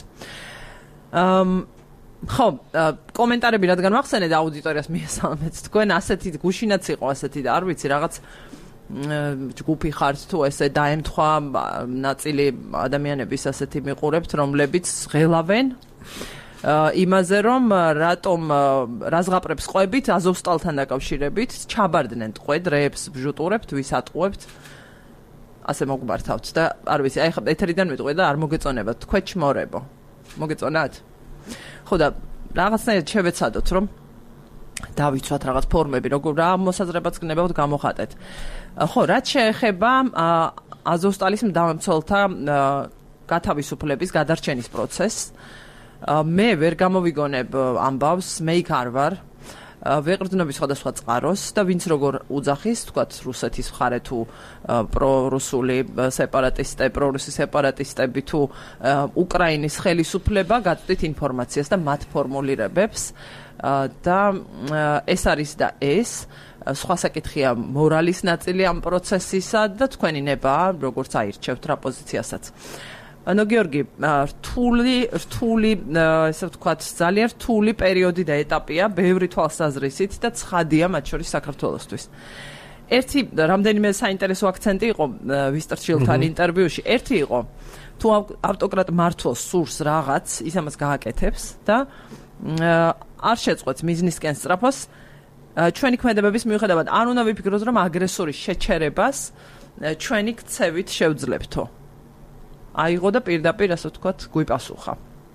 ხო, კომენტარები რადგან ვახსენე და აუდიტორიას მიესალმეთ თქვენ ასეთი გუშინაც იყო ასეთი და არ ვიცი რაღაც ჯგუფი ხართ თუ ესე დაემთხვა ნაწილი ადამიანების ასეთი მიყურებთ რომლებიც ღელავენ იმაზე რომ რატომ რაზღაპრებს ყვებით აზოვსტალთან დაკავშირებით ჩაბარდნენ ტყვედ რეებს ბჟუტურებთ ვის ატყუებთ ასე მოგმართავთ და არ ვიცი აი ხა ეთერიდან მიტყვე და არ მოგეწონებათ თქვენ ჩმორებო მოგეწონათ ხო და რაღაცნაირად შევეცადოთ რომ დავიცვათ რაღაც ფორმები როგორ რა მოსაზრებაც გნებავთ გამოხატეთ ხო რაც შეეხება აზოვსტალის მდამცველთა გათავისუფლების გადარჩენის პროცესს მე ვერ გამოვიგონებ ამბავს მე იქ არ ვარ ვეყრდნობი სხვადასხვა წყაროს და ვინც როგორ უძახის თქვათ რუსეთის მხარე თუ პრორუსული პრორუსი სეპარატისტები თუ უკრაინის ხელისუფლება გაწვდით ინფორმაციას და მათ ფორმულირებებს და ეს არის და ეს სხვა საკითხია მორალის ნაწილი ამ პროცესისა და თქვენი ნება როგორც აირჩევთ რა პოზიციასაც ანუ გიორგი რთული ესე ვთქვათ ძალიან რთული პერიოდი და ეტაპია ბევრი თვალსაზრისით და ცხადია მათ შორის საქართველოსთვის ერთი რამდენიმე საინტერესო აქცენტი იყო ვისტრჩილთან ინტერვიუში ერთი იყო თუ ავტოკრატ მართლს სურს რაღაც ის ამას გააკეთებს და არ შეწყვეტს მიზნისკენ სწრაფოს ჩვენი ქმედებების მიუხედავად არ უნდა ვიფიქროთ რომ აგრესორის შეჩერებას ჩვენი ქცევით შევძლებთო აიღო და პირდაპირ ასე ვთქვათ გვიპასუხა.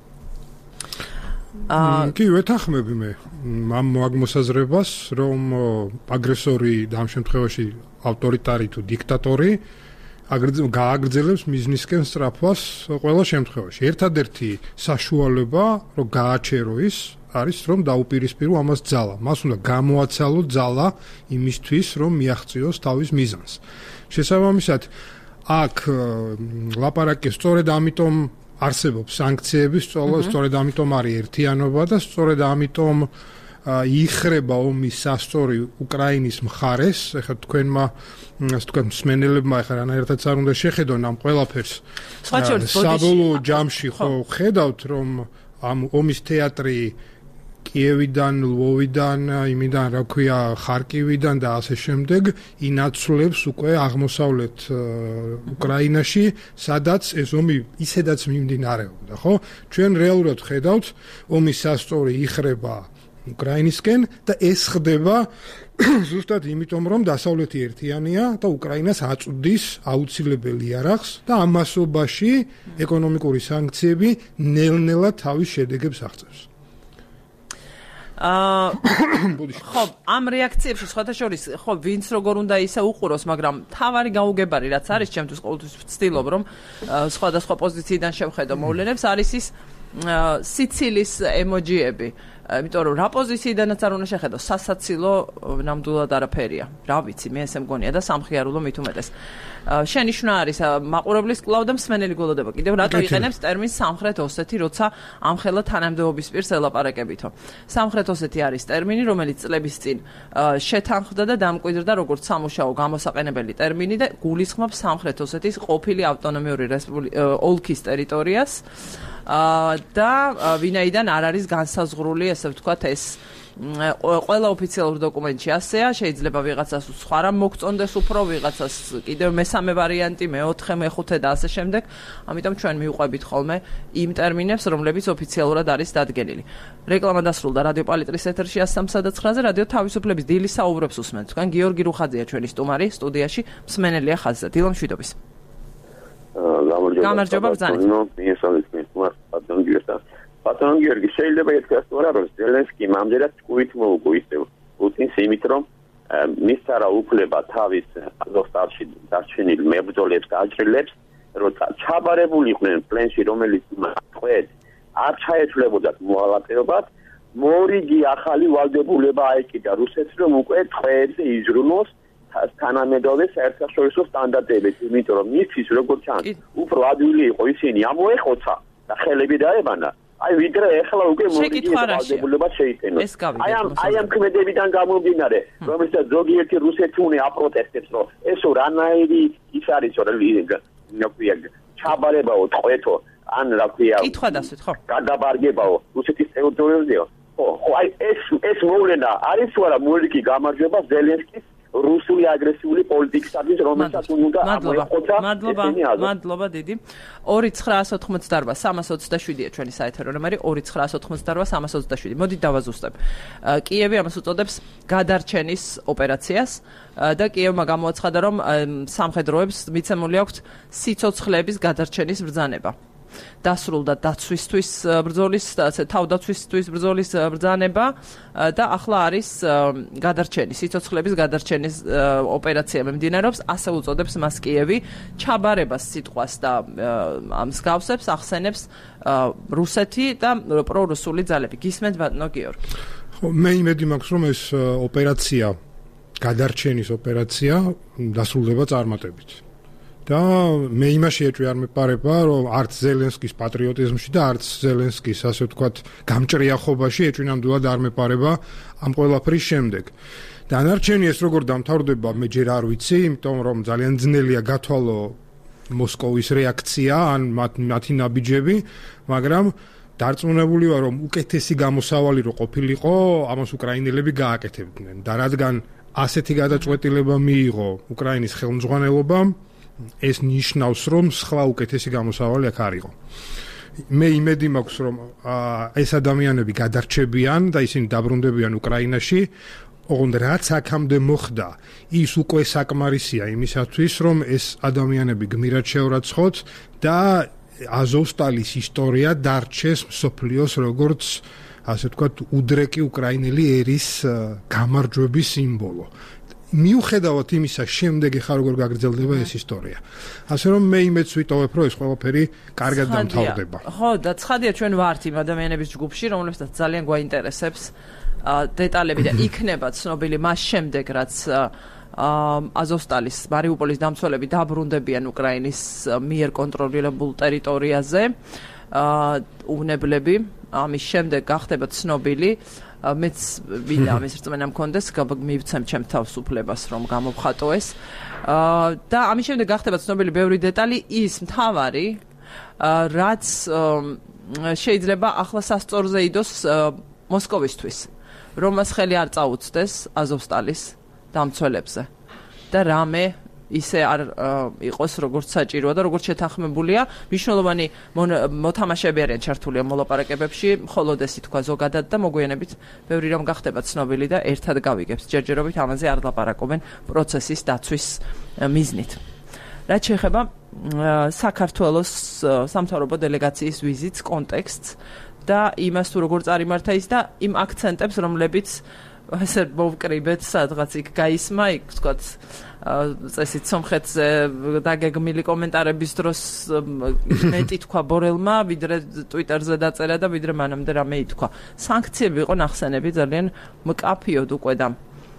კი ვეთანხმები მე ამ მოსაზრებას, რომ აგრესორი და ამ შემთხვევაში ავტორიტარი თუ დიქტატორი გააგრძელებს მიზნისკენ სწრაფვას ყველა შემთხვევაში. ერთადერთი საშუალება, რომ გააჩერო ის არის, რომ დაუპირისპირო ამას ძალა. მას უნდა გამოაცალო ძალა იმისთვის, რომ მიაღწიოს თავის მიზანს. შესაბამისად, აქ ლაპარაკი სწორედ ამიტომ არსებობს სანქციები, სწორედ ამიტომ არის ერთიანობა და სწორედ ამიტომ იხრება ომის სასწორი უკრაინის მხარეს. ეხლა თქვენმა ასე ვთქვათ მსმენელებმა ეხლა რანაირადაც არ უნდა შეხედონ ამ ყველაფერს. საბოლოო ჯამში ხო ხედავთ, რომ ამ ომის თეატრი კიევიდან, ლვოვიდან, იმიდან, რა ქვია, ხარკივიდან და ასე შემდეგ ინაცვლებს უკვე აღმოსავლეთ უკრაინაში, სადაც ეს ომი ისედაც მიმდინარეობდა, ხო? ჩვენ რეალურად ხედავთ, ომის სასწორი იხრება უკრაინისკენ და ეს ხდება ზუსტად იმიტომ, რომ დასავლეთი ერთიანია და უკრაინას აწვდის აუცილებელი იარაღს და ამ მასობაში ეკონომიკური სანქციები ნელ-ნელა თავის შედეგებს აღწევს. ხო, ამ რეაქციებში სხვათა შორის, ხო, ვინც როგორ უნდა ისე უყუროს, მაგრამ თავარი გაუგებარი რაც არის, ჩემთვის ყოველთვის ვცდილობ, რომ სხვადასხვა პოზიციიდან შევხედო მოვლენებს, არის ის სიცილის ემოჯიები. იმიტომ რომ რა პოზიციიდანაც არ უნდა შეხედო, სასაცილო ნამდვილად არაფერია. რა ვიცი, მე ესე მგონია და სამხიარულო მით უმეტეს. შენიშვნა არის მაყურებლის კვლავ და მსმენელი გველოდება. კიდევ რატო იყენებს ტერმინს სამხრეთ ოსეთი, როცა ამხელა თანამდებობის პირს ელაპარაკებითო. სამხრეთ ოსეთი არის ტერმინი, რომელიც წლების წინ შეთანხმდა და დამკვიდრდა როგორც სამუშაო გამოსაყენებელი ტერმინი და გულისხმობს სამხრეთ ოსეთის ყოფილი ავტონომიური ოლქის ტერიტორიას. და ვინაიდან არ არის განსაზღვრული, ასე ვთქვათ, ეს ყველა ოფიციალურ დოკუმენტში ასეა, შეიძლება ვიღაცას სხვა რამ მოგწონდეს უფრო, ვიღაცას კიდევ მესამე ვარიანტი, მეოთხე, მეხუთე და ასე შემდეგ. ამიტომ ჩვენ მივყვებით ხოლმე იმ ტერმინებს, რომლებიც ოფიციალურად არის დადგენილი. რეკლამა დასრულდა რადიო პალიტრის ეთერში 103.9-ზე, რადიო თავისუფლების დილის საუბრებს უსმენთ. თქვენ გიორგი რუხაძეა ჩვენი სტუმარი, სტუდიაში მსმენელია ხაზზე. დილა მშვიდობის. გამარჯობა ბრძანეთ. ბატონ გიორგი, შეიძლება ითქვას, რომ ზელენსკი მამდერად ჭკუით მოუგო ისევ პუტინს იმით, რომ მის არა უფლება თავის აზოვსტალში დარჩენილ მებრძოლებს აჭრილებს, როცა ჩაბარებულიყვნენ პლენში, რომელიც თქვენ არ ჩაეცვლებოდათ მოალაპეობად, მორიგი ახალი ვალდებულება აეკიდა რუსეთს, რომ უკვე თქვენზე იზრუნოს თანამედროვე საერთაშორისო სტანდარტებით, იმიტომ რომ მისთვის როგორც ჩანს, უფრო ადვილი იყო ისინი ამოეხოცა და ხელები დაებანა. აი ვიდრე ეხლა უკვე მორიგი ვალდებულება შეიტენოს. აი ამ ქმედებიდან გამომდინარე, რომელსაც ზოგიერთი რუსეთუნი აპროტესტებს, რომ ესო რანაირი ის არის, რომ ჩაბარებაო, ტყვეთო, ან რა ქვია, კითხვა დასვით, ხო? გადაბარგებაო რუსეთის ტერიტორიაზეო. ხო, აი ეს მოვლენა არის თუ არა მორიგი გამარჯვება ზელენსკის რუსული აგრესიული პოლიტიკისათვის, რომელსაც უნდა ამოეყოთა. მადლობა დიდი. 2988327-ია ჩვენი საეთერო ნომერი 2988327. მოდით დავაზუსტებ. კიევი ამას უწოდებს გადარჩენის ოპერაციას და კიევმა გამოაცხადა, რომ სამხედროებს მიცემული აქვთ სიცოცხლეების გადარჩენის ბრძანება. დასრულდა დაცვისთვის ბრძოლის, თავდაცვისთვის ბრძოლის ბრძანება და ახლა არის გადარჩენის, სიცოცხლების გადარჩენის ოპერაცია მიმდინარეობს, ასე უწოდებს მას კიევი, ჩაბარებას სიტყვას და მსგავსებს ახსენებს რუსეთი და პრორუსული ძალები. გისმენთ ბატონო გიორგი. ხო, მე იმედი მაქვს, რომ ეს ოპერაცია, გადარჩენის ოპერაცია დასრულდება წარმატებით. და მე იმაში ეჭვი არ მეპარება, რომ არც ზელენსკის პატრიოტიზმში და არც ზელენსკის, ასე ვთქვათ, გამჭრიახობაში ეჭვი ნამდვილად არ მეპარება ამ ყველაფრის შემდეგ. დანარჩენი ეს როგორ დამთავრდება, მე ჯერ არ ვიცი, იმიტომ რომ ძალიან ძნელია გათვალო მოსკოვის რეაქცია ან მათი ნაბიჯები, მაგრამ დარწმუნებული ვარ, რომ უკეთესი გამოსავალი რო ყოფილიყო, ამას უკრაინელები გააკეთებდნენ. და რადგან ასეთი გადაწყვეტილება მიიღო უკრაინის ხელმძღვანელობამ, ეს ნიშნავს, რომ სხვა უკეთესი გამოსავალი აქ არ იყო. მე იმედი მაქვს, რომ ეს ადამიანები გადარჩებიან და ისინი დაბრუნდებიან უკრაინაში. ოღონდ რაც აქამდე მოხდა, ის უკვე საკმარისია იმისათვის, რომ ეს ადამიანები გმირად შეურაცხოთ და აზოვსტალის ისტორია დარჩეს მსოფლიოს როგორც ასე ვთქვათ, უდრეკი უკრაინელი ერის გამარჯვების სიმბოლო. მიუხედავად იმისა, შემდეგი ხარ როგორ გაგრძელდება ეს ისტორია. ასე რომ მე იმედს ვიტოვებ, რომ ეს ყველაფერი კარგად დამთავრდება. ხო, და ცხადია ჩვენ ვართ იმ ადამიანების ჯგუფში, რომლებსაც ძალიან გვაინტერესებს დეტალები და იქნება ცნობილი მას შემდეგ, რაც აზოვსტალის, მარიუპოლის დამცველები დაბრუნდებიან უკრაინის მიერ კონტროლირებულ ტერიტორიაზე. უნებლები ამის შემდეგ გახდება ცნობილი მეც ვიდა ამის რწმენა მქონდეს მივცემ ჩემ თავს უფლებას რომ გამოვხატო ეს და ამის შემდეგ გახდება ცნობილი ბევრი დეტალი ის მთავარი რაც შეიძლება ახლა სასწორზე იდოს მოსკოვისთვის რომ მას ხელი არ წაუწდეს აზოვსტალის დამცველებზე და რამე ისე არ იყოს როგორც საჭიროა და როგორც შეთანხმებულია მნიშვნელოვანი მოთამაშეები არიან ჩართული ამ მოლაპარაკებებში მხოლოდ ეს თქვა ზოგადად და მოგვიანებით ბევრი რამ გახდება ცნობილი და ერთად გავიგებთ ჯერჯერობით ამაზე არ ლაპარაკობენ პროცესის დაცვის მიზნით რაც შეეხება საქართველოს სამთავრობო დელეგაციის ვიზიტს კონტექსტს და იმას თუ როგორ წარიმართა ის და იმ აქცენტებს რომლებიც ასე მოვკრიბეთ სადღაც იქ გაისმა იქ ვთქვათ წესით სომხეთზე დაგეგმილი კომენტარების დროს მეტი თქვა ბორელმა ვიდრე ტვიტერზე დაწერა და ვიდრე მანამდე რამე ითქვა სანქციები იყო ნახსენები ძალიან მკაფიოდ უკვე და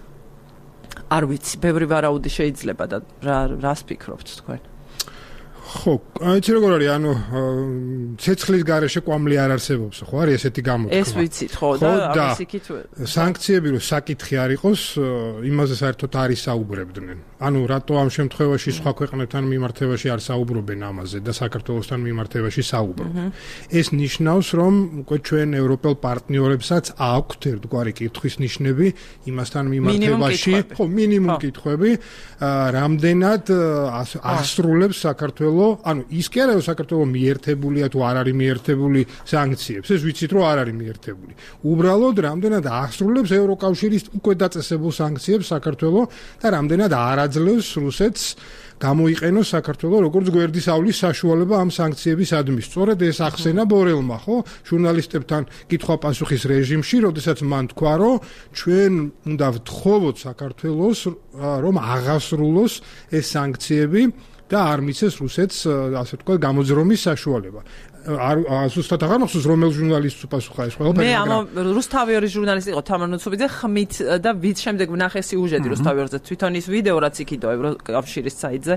არ ვიცი ბევრი ვარაუდი შეიძლება და რას ფიქრობთ თქვენ ხო, იცი როგორ არის, ანუ ცეცხლის გარეშე კვამლი არ არსებობს, ხო არის ესეთი გამოთქმა. ეს ვიცით, ხო და ამის იქით სანქციები რო საკითხი არ იყოს, იმაზე საერთოდ არ ისაუბრებდნენ. ანუ რატო ამ შემთხვევაში სხვა ქვეყნებთან მიმართებაში არ საუბრობენ ამაზე და საქართველოსთან მიმართებაში საუბრობენ. ეს ნიშნავს, რომ უკვე ჩვენ ევროპელ პარტნიორებსაც აქვთ ერთგვარი კითხვის ნიშნები იმასთან მიმართებაში, ხო, მინიმუმ კითხვები, რამდენად ასრულებს საქართველოს ანუ ის კი არა რომ საქართველოს მიერთებულია თუ არ არის მიერთებული სანქციებს ეს ვიცით რომ არ არის მიერთებული უბრალოდ რამდენად აღსრულებს ევროკავშირის უკვე დაწესებულ სანქციებს საქართველოს და რამდენად არ აძლევს რუსეთს გამოიყენოს საქართველოს როგორც გვერდის ავლის საშუალება ამ სანქციების ადმის სწორედ ეს ახსენა ბორელმა ხო ჟურნალისტებთან კითხვა-პასუხის რეჟიმში როდესაც მან თქვა რომ ჩვენ უნდა ვთხოვოთ საქართველოს რომ აღასრულოს ეს სანქციები და არ მიცეს რუსეთს ასე ვთქვათ გამოძრომის საშუალება. ზუსტად აღარ მახსოვს რომელ ჟურნალისტს უპასუხა ეს ყველაფერი. მე ამ რუსთავიორის ჟურნალისტი იყო თამარ ნუცუბიძე ხმით და ვით შემდეგ ვნახე სიუჟეტი რუსთავიორზე თვითონ ის ვიდეო რაც იქ იდო ევროკავშირის საიტზე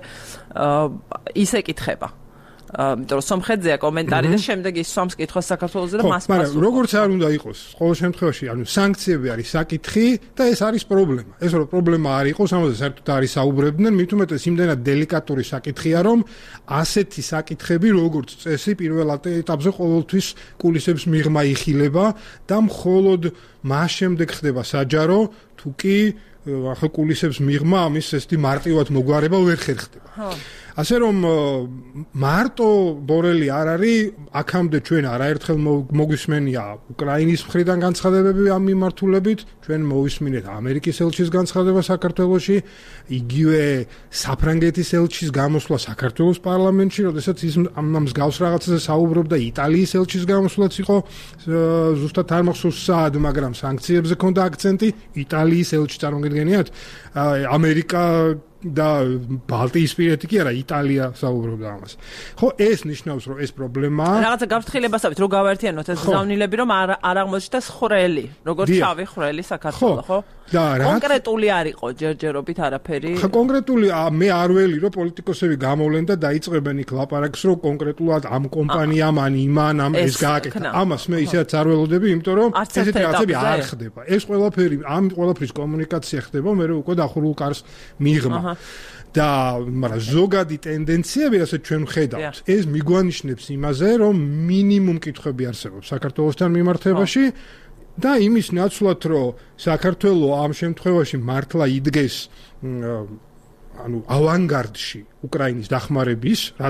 ისე კითხება. იმიტომ რომ სომხეთზეა კომენტარი და შემდეგ ის სომს კითხავს საქართველოსზე და მას მაგრამ როგორც არ უნდა იყოს ყოველ შემთხვევაში ანუ სანქციები არის საკითხი და ეს არის პრობლემა ეს რომ პრობლემა არ იყოს ამაზე საერთოდ არ ისაუბრებდნენ მით უმეტეს იმდენად დელიკატური საკითხია რომ ასეთი საკითხები როგორც წესი პირველ ეტაპზე ყოველთვის კულისებს მიღმა იხილება და მხოლოდ მას შემდეგ ხდება საჯარო თუ კი ახლა კულისებს მიღმა ამის ესეთი მარტივად მოგვარება ვერ ხერხდება ასე რომ მარტო ბორელი არ არის აქამდე ჩვენ არაერთხელ მოგვისმენია უკრაინის მხრიდან განცხადებები ამ მიმართულებით ჩვენ მოვისმინეთ ამერიკის ელჩის განცხადება საქართველოში იგივე საფრანგეთის ელჩის გამოსვლა საქართველოს პარლამენტში როდესაც ის ამ მსგავს რაღაცაზე საუბრობდა იტალიის ელჩის გამოსვლაც იყო ზუსტად არ მახსოვს სად მაგრამ სანქციებზე ქონდა აქცენტი იტალიის ელჩი წარმოგიდგენიათ ამერიკა და ბალტიისპირეთი კი არა იტალია საუბრობდა ამას. ხო ეს ნიშნავს რომ ეს პრობლემაა. რაღაცა გაფრთხილებასავით რომ გავაერთიანოთ ეს ზავნილები რომ არ აღმოჩნდეს ხრელი, როგორც შავი ხრელი საქართველოს, ხო? და კონკრეტული არ იყო ჯერჯერობით არაფერი. ხო კონკრეტული მე არ ველი რომ პოლიტიკოსები გამოვლენ და დაიწყებენ იქ ლაპარაკს რომ კონკრეტულად ამ კომპანიამ ან იმან ამ ეს გააკეთა. ამას მე ისედაც არ ველოდები, იმიტომ რომ ესეთი რაღაცები არ ხდება. ეს ყველაფერი ამ ყველაფრის კომუნიკაცია ხდება მე უკვე დახურულ კარს მიღმა. და მაგრამ ზოგადი ტენდენციები ასე ჩვენ ვხედავთ ეს მიგვანიშნებს იმაზე რომ მინიმუმ კითხვები არსებობს საქართველოსთან მიმართებაში და იმის ნაცვლად რომ საქართველოს ამ შემთხვევაში მართლა იდგეს ანუ ავანგარდში უკრაინის დახმარების რაც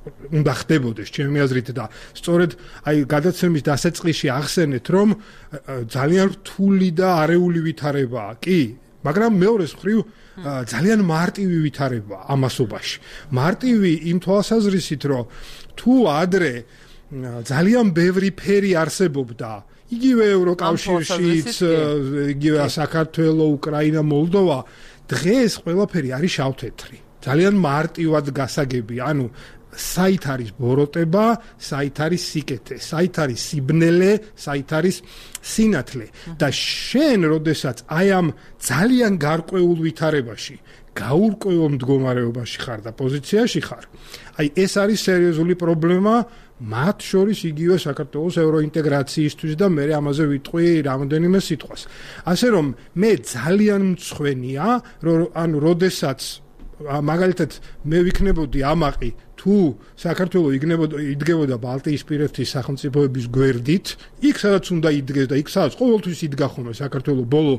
უნდა ხდებოდეს ჩემი აზრით და სწორედ აი გადაცემის დასაწყისში ახსენეთ რომ ძალიან რთული და არეული ვითარებაა კი მაგრამ მეორეს მხრივ ძალიან მარტივი ვითარებაა ამასობაში მარტივი იმ თვალსაზრისით რომ თუ ადრე ძალიან ბევრი ფერი არსებობდა იგივე ევროკავშირშიც იგივე საქართველო უკრაინა მოლდოვა დღეს ყველაფერი არის შავ-თეთრი ძალიან მარტივად გასაგები ანუ საით არის ბოროტება, საით არის სიკეთე, საით არის სიბნელე, საით არის სინათლე და შენ როდესაც აი ამ ძალიან გარკვეულ ვითარებაში გაურკვეველ მდგომარეობაში ხარ და პოზიციაში ხარ აი ეს არის სერიოზული პრობლემა მათ შორის იგივე საქართველოს ევროინტეგრაციისთვის და მე ამაზე ვიტყვი რამოდენიმე სიტყვას ასე რომ მე ძალიან მწვენია რომ ანუ როდესაც მაგალითად მე ვიქნებოდი ამაყი თუ საქართველო იდგებოდა ბალტიისპირეთის სახელმწიფოების გვერდით იქ სადაც უნდა იდგეს და იქ სადაც ყოველთვის იდგა ხოლმე საქართველო ბოლო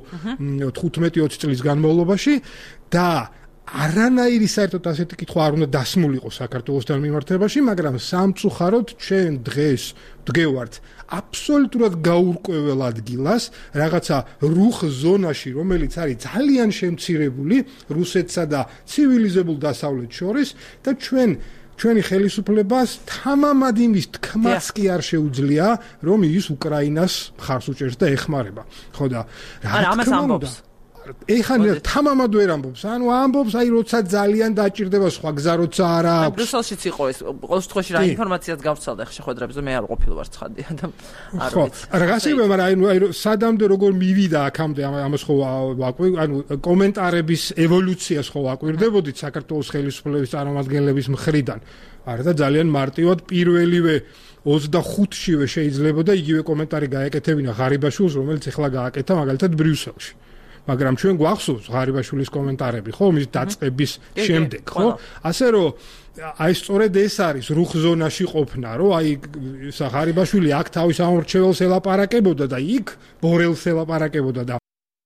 15-20 წლის განმავლობაში და არანაირი საერთოდ ასეთი კითხვა არ უნდა დასმულიყო საქართველოსთან მიმართებაში მაგრამ სამწუხაროდ ჩვენ დღეს ვდგევართ აბსოლუტურად გაურკვეველ ადგილას რაღაცა რუხ ზონაში რომელიც არის ძალიან შემცირებული რუსეთსა და ცივილიზებულ დასავლეთს შორის და ჩვენი ხელისუფლებას თამამად იმის თქმაც კი არ შეუძლია რომ ის უკრაინას მხარს უჭერს და ეხმარება ხო და რა თქმა უნდა ეხლა თამამად ვერ ამბობს ანუ ამბობს აი როცა ძალიან დაჭირდება სხვა გზა როცა არა აქვს ბრუსელშიც იყო ეს ყოველ შემთხვევაში რა ინფორმაციაც გავცალდა ხე შეხვედრებზე მე არ ყოფილი ვარ ცხადია და არ ვიცი რაღაცა იყო მაგრამ აი სადამდე როგორ მივიდა აქამდე ამას ხო ვაკვირ ანუ კომენტარების ევოლუციას ხო ვაკვირდებოდით საქართველოს ხელისუფლების წარმომადგენლების მხრიდან არა და ძალიან მარტივად პირველივე 25-შივე შეიძლება და იგივე კომენტარი გაეკეთებინა ღარიბაშვილს რომელიც ახლა გააკეთა მაგალითად ბრიუსელში მაგრამ ჩვენ გვახსოვს ღარიბაშვილის კომენტარები ხო მის დაწყების შემდეგ ხო ასე რომ აი სწორედ ეს არის რუხ ზონაში ყოფნა რომ აი ღარიბაშვილი აქ თავის ამორჩეველს ელაპარაკებოდა და იქ ბორელს ელაპარაკებოდა და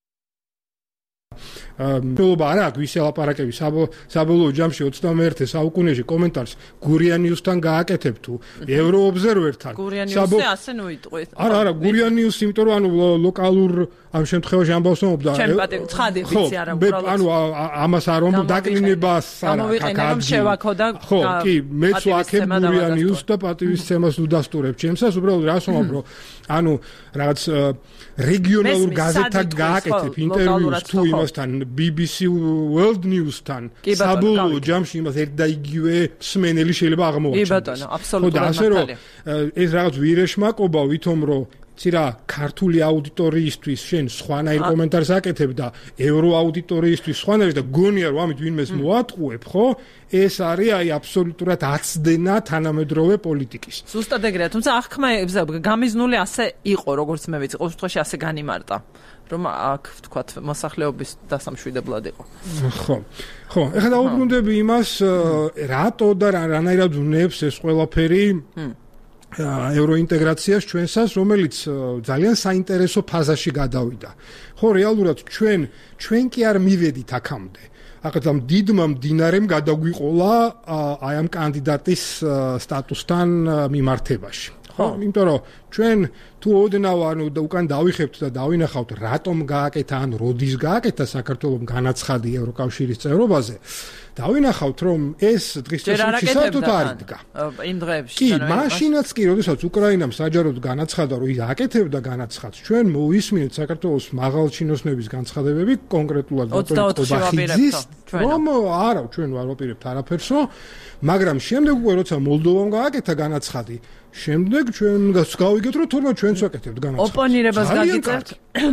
ნულობა არა აქვს ვის ელაპარაკები საბოლოო ჯამში 21 საუკუნეში კომენტარს გურიანიუსთან გააკეთებ თუ ევროობზერვერთან გურიანიუსზე ასე ნუიტყვით არა გურიანიუსი იმიტომ რომ ანუ ლოკალურ ამ შემთხვევაში ამბავს მომდა ჩემ პატივ ცხადი ვიცი არა უბრალოდ ანუ ამას არ რომ დაკლინებას არა გამოვიყენებ შევაქო და ხო კი მეც ვაქებ გურიანიუსს და პატივისცემას უდასტურებ ჩემსას უბრალოდ რას ვამბობ ანუ რაღაც რეგიონალურ გაზეთად გააკეთებ ინტერვიუს თუ იმასთან BBC World News-თან საბოლოო ჯამში იმას ერთ და იგივე მსმენელი შეიძლება აღმოაჩინოს. კი ბატონო, აბსოლუტურად მართალია. ასე რომ ეს რაღაც ვირეშმაკობა ვითომ რომ ცირა ქართული აუდიტორიისთვის შენ სხვანაირ კომენტარს აკეთებ და ევრო აუდიტორიისთვის სხვანაირ და გონია რომ ამით ვინმეს მოატყუებ, ხო? ეს არის აი აბსოლუტურად აცდენა თანამედროვე პოლიტიკის. ზუსტად ეგრეა, თუმცა აღქმა გამიზნული ასე იყო, როგორც მე ვიცი, ყოველ შემთხვევაში ასე განიმარტა. რომ აქ ვთქვათ მოსახლეობის დასამშვიდებლად იყო. ხო, ეხლა დაუბრუნდები იმას, რატო და რანაირად უნებს ეს ყველაფერი ევროინტეგრაციას ჩვენსას, რომელიც ძალიან საინტერესო ფაზაში გადავიდა. ხო, რეალურად ჩვენ კი არ მივედით აქამდე. ახლა დიდმა მდინარემ გადაგვიყოლა აი ამ კანდიდატის სტატუსთან მიმართებაში. ხო, იმიტომ რომ ჩვენ თუ ოდნავ ანუ უკან დავიხებთ და დავინახავთ რატომ გააკეთა ან როდის გააკეთა საქართველოს განაცხადი ევროკავშირის წევრობაზე დავინახავთ რომ ეს დღის წესრიგში საერთოდ არ იდგა იმ დღეებში კი მაშინაც კი როდესაც უკრაინამ საჯაროდ განაცხადა რომ ის აკეთებდა განაცხადს ჩვენ მოვისმინეთ საქართველოს მაღალჩინოსნების განცხადებები კონკრეტულად ვაპირებთ რომ არა ჩვენ არ ვაპირებთ არაფერსო მაგრამ შემდეგ უკვე როცა მოლდოვამ გააკეთა განაცხადი შემდეგ ჩვენ გავიგეთ რომ თორემ ჩვენც ვაკეთებთ განაცხადს ოპონირებას გაგიწევთ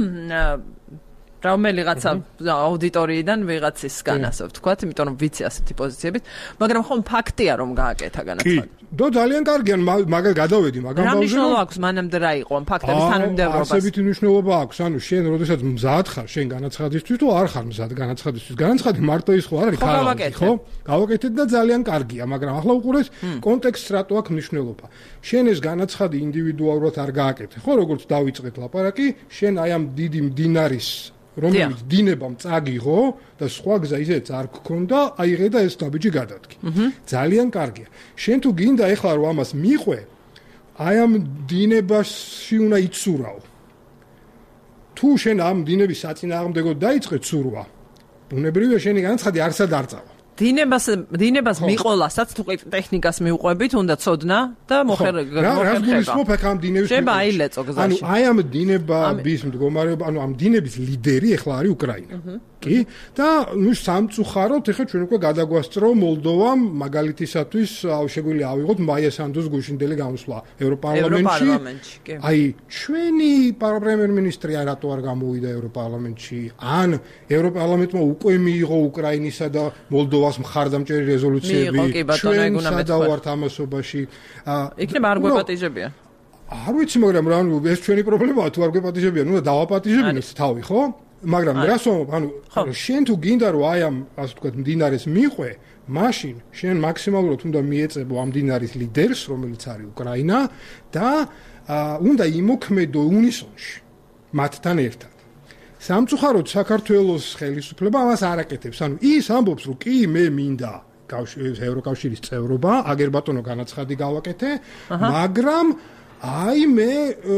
რომელიღაცა აუდიტორიიდან ვიღაცისგან ასე ვთქვათ, იმიტომ რომ ვიცი ასეთი პოზიციებით, მაგრამ ხომ ფაქტია რომ გააკეთა განაცხადი. და ძალიან კარგია, მაგალ გადავედი, მაგრამ რა მნიშვნელობა აქვს მანამდე რა იყო ამ ფაქტების თანმიმდევრობას? ასეთი მნიშვნელობა აქვს, ანუ შენ როდესაც მზად ხარ შენ განაცხადისთვის თუ არ ხარ მზად განაცხადისთვის. განაცხადი მარტო ის ხო არ არის ქალავი, ხო? გავაკეთეთ და ძალიან კარგია, მაგრამ ახლა უყურეს კონტექსტს რატო აქვს მნიშვნელობა. შენ ეს განაცხადი ინდივიდუალურად არ გააკეთე, ხო, როგორც დავიწყეთ ლაპარაკი, შენ აი ამ დიდი მდინარის რომელიც დინებამ წაგიღო და სხვა გზა ისეც არ გქონდა, აიღე და ეს დაბიჯი გადადგე. ძალიან კარგია. შენ თუ გინდა ეხლა რომ ამას მიყვე, აი ამ დინებაში უნდა იცურაო. თუ შენ ამ დინების საწინააღმდეგოდ დაიწყე ცურვა, ბუნებრივია შენი განაცხადი არსად არ წავა. დინებას მიყოლასაც თუ ტექნიკას მიუყვებით, უნდა ცოდნა და მოხერხება. რა გულისხმობ აქ ამ დინების შეიძლება აილეწო გზაში. აი ამ დინების მდგომარეობა, ამ დინების ლიდერი ეხლა არის უკრაინა. კი? და სამწუხაროდ ეხლა ჩვენ უკვე გადაგვასწრო მოლდოვამ მაგალითისათვის შეგვიძლია ავიღოთ მაია სანდოს გუშინდელი გამოსვლა ევროპარლამენტში. აი ჩვენი პრემიერ-მინისტრი რატო არ გამოვიდა ევროპარლამენტში? ან ევროპარლამენტმა უკვე მიიღო უკრაინისა და მოლდოვას მხარდამჭერი რეზოლუციები ჩვენ სადავართ ამასობაში. იქნება არ გვეპატიჟებიან. არ ვიცი, მაგრამ რა ეს ჩვენი პრობლემაა, თუ არ გვეპატიჟებიან, უნდა დავაპატიჟებინოთ თავი, ხო? მაგრამ რას ვამბობ, შენ თუ გინდა რომ აი ამ ასე ვთქვათ მდინარეს მიყვე, მაშინ შენ მაქსიმალურად უნდა მიეწებო ამ მდინარის ლიდერს, რომელიც არის უკრაინა და უნდა იმოქმედო უნისონში მათთან ერთად. სამწუხაროდ საქართველოს ხელისუფლება ამას არ აკეთებს. ის ამბობს, რომ კი მე მინდა ევროკავშირის წევრობა, აგერ ბატონო განაცხადი გავაკეთე, მაგრამ აი მე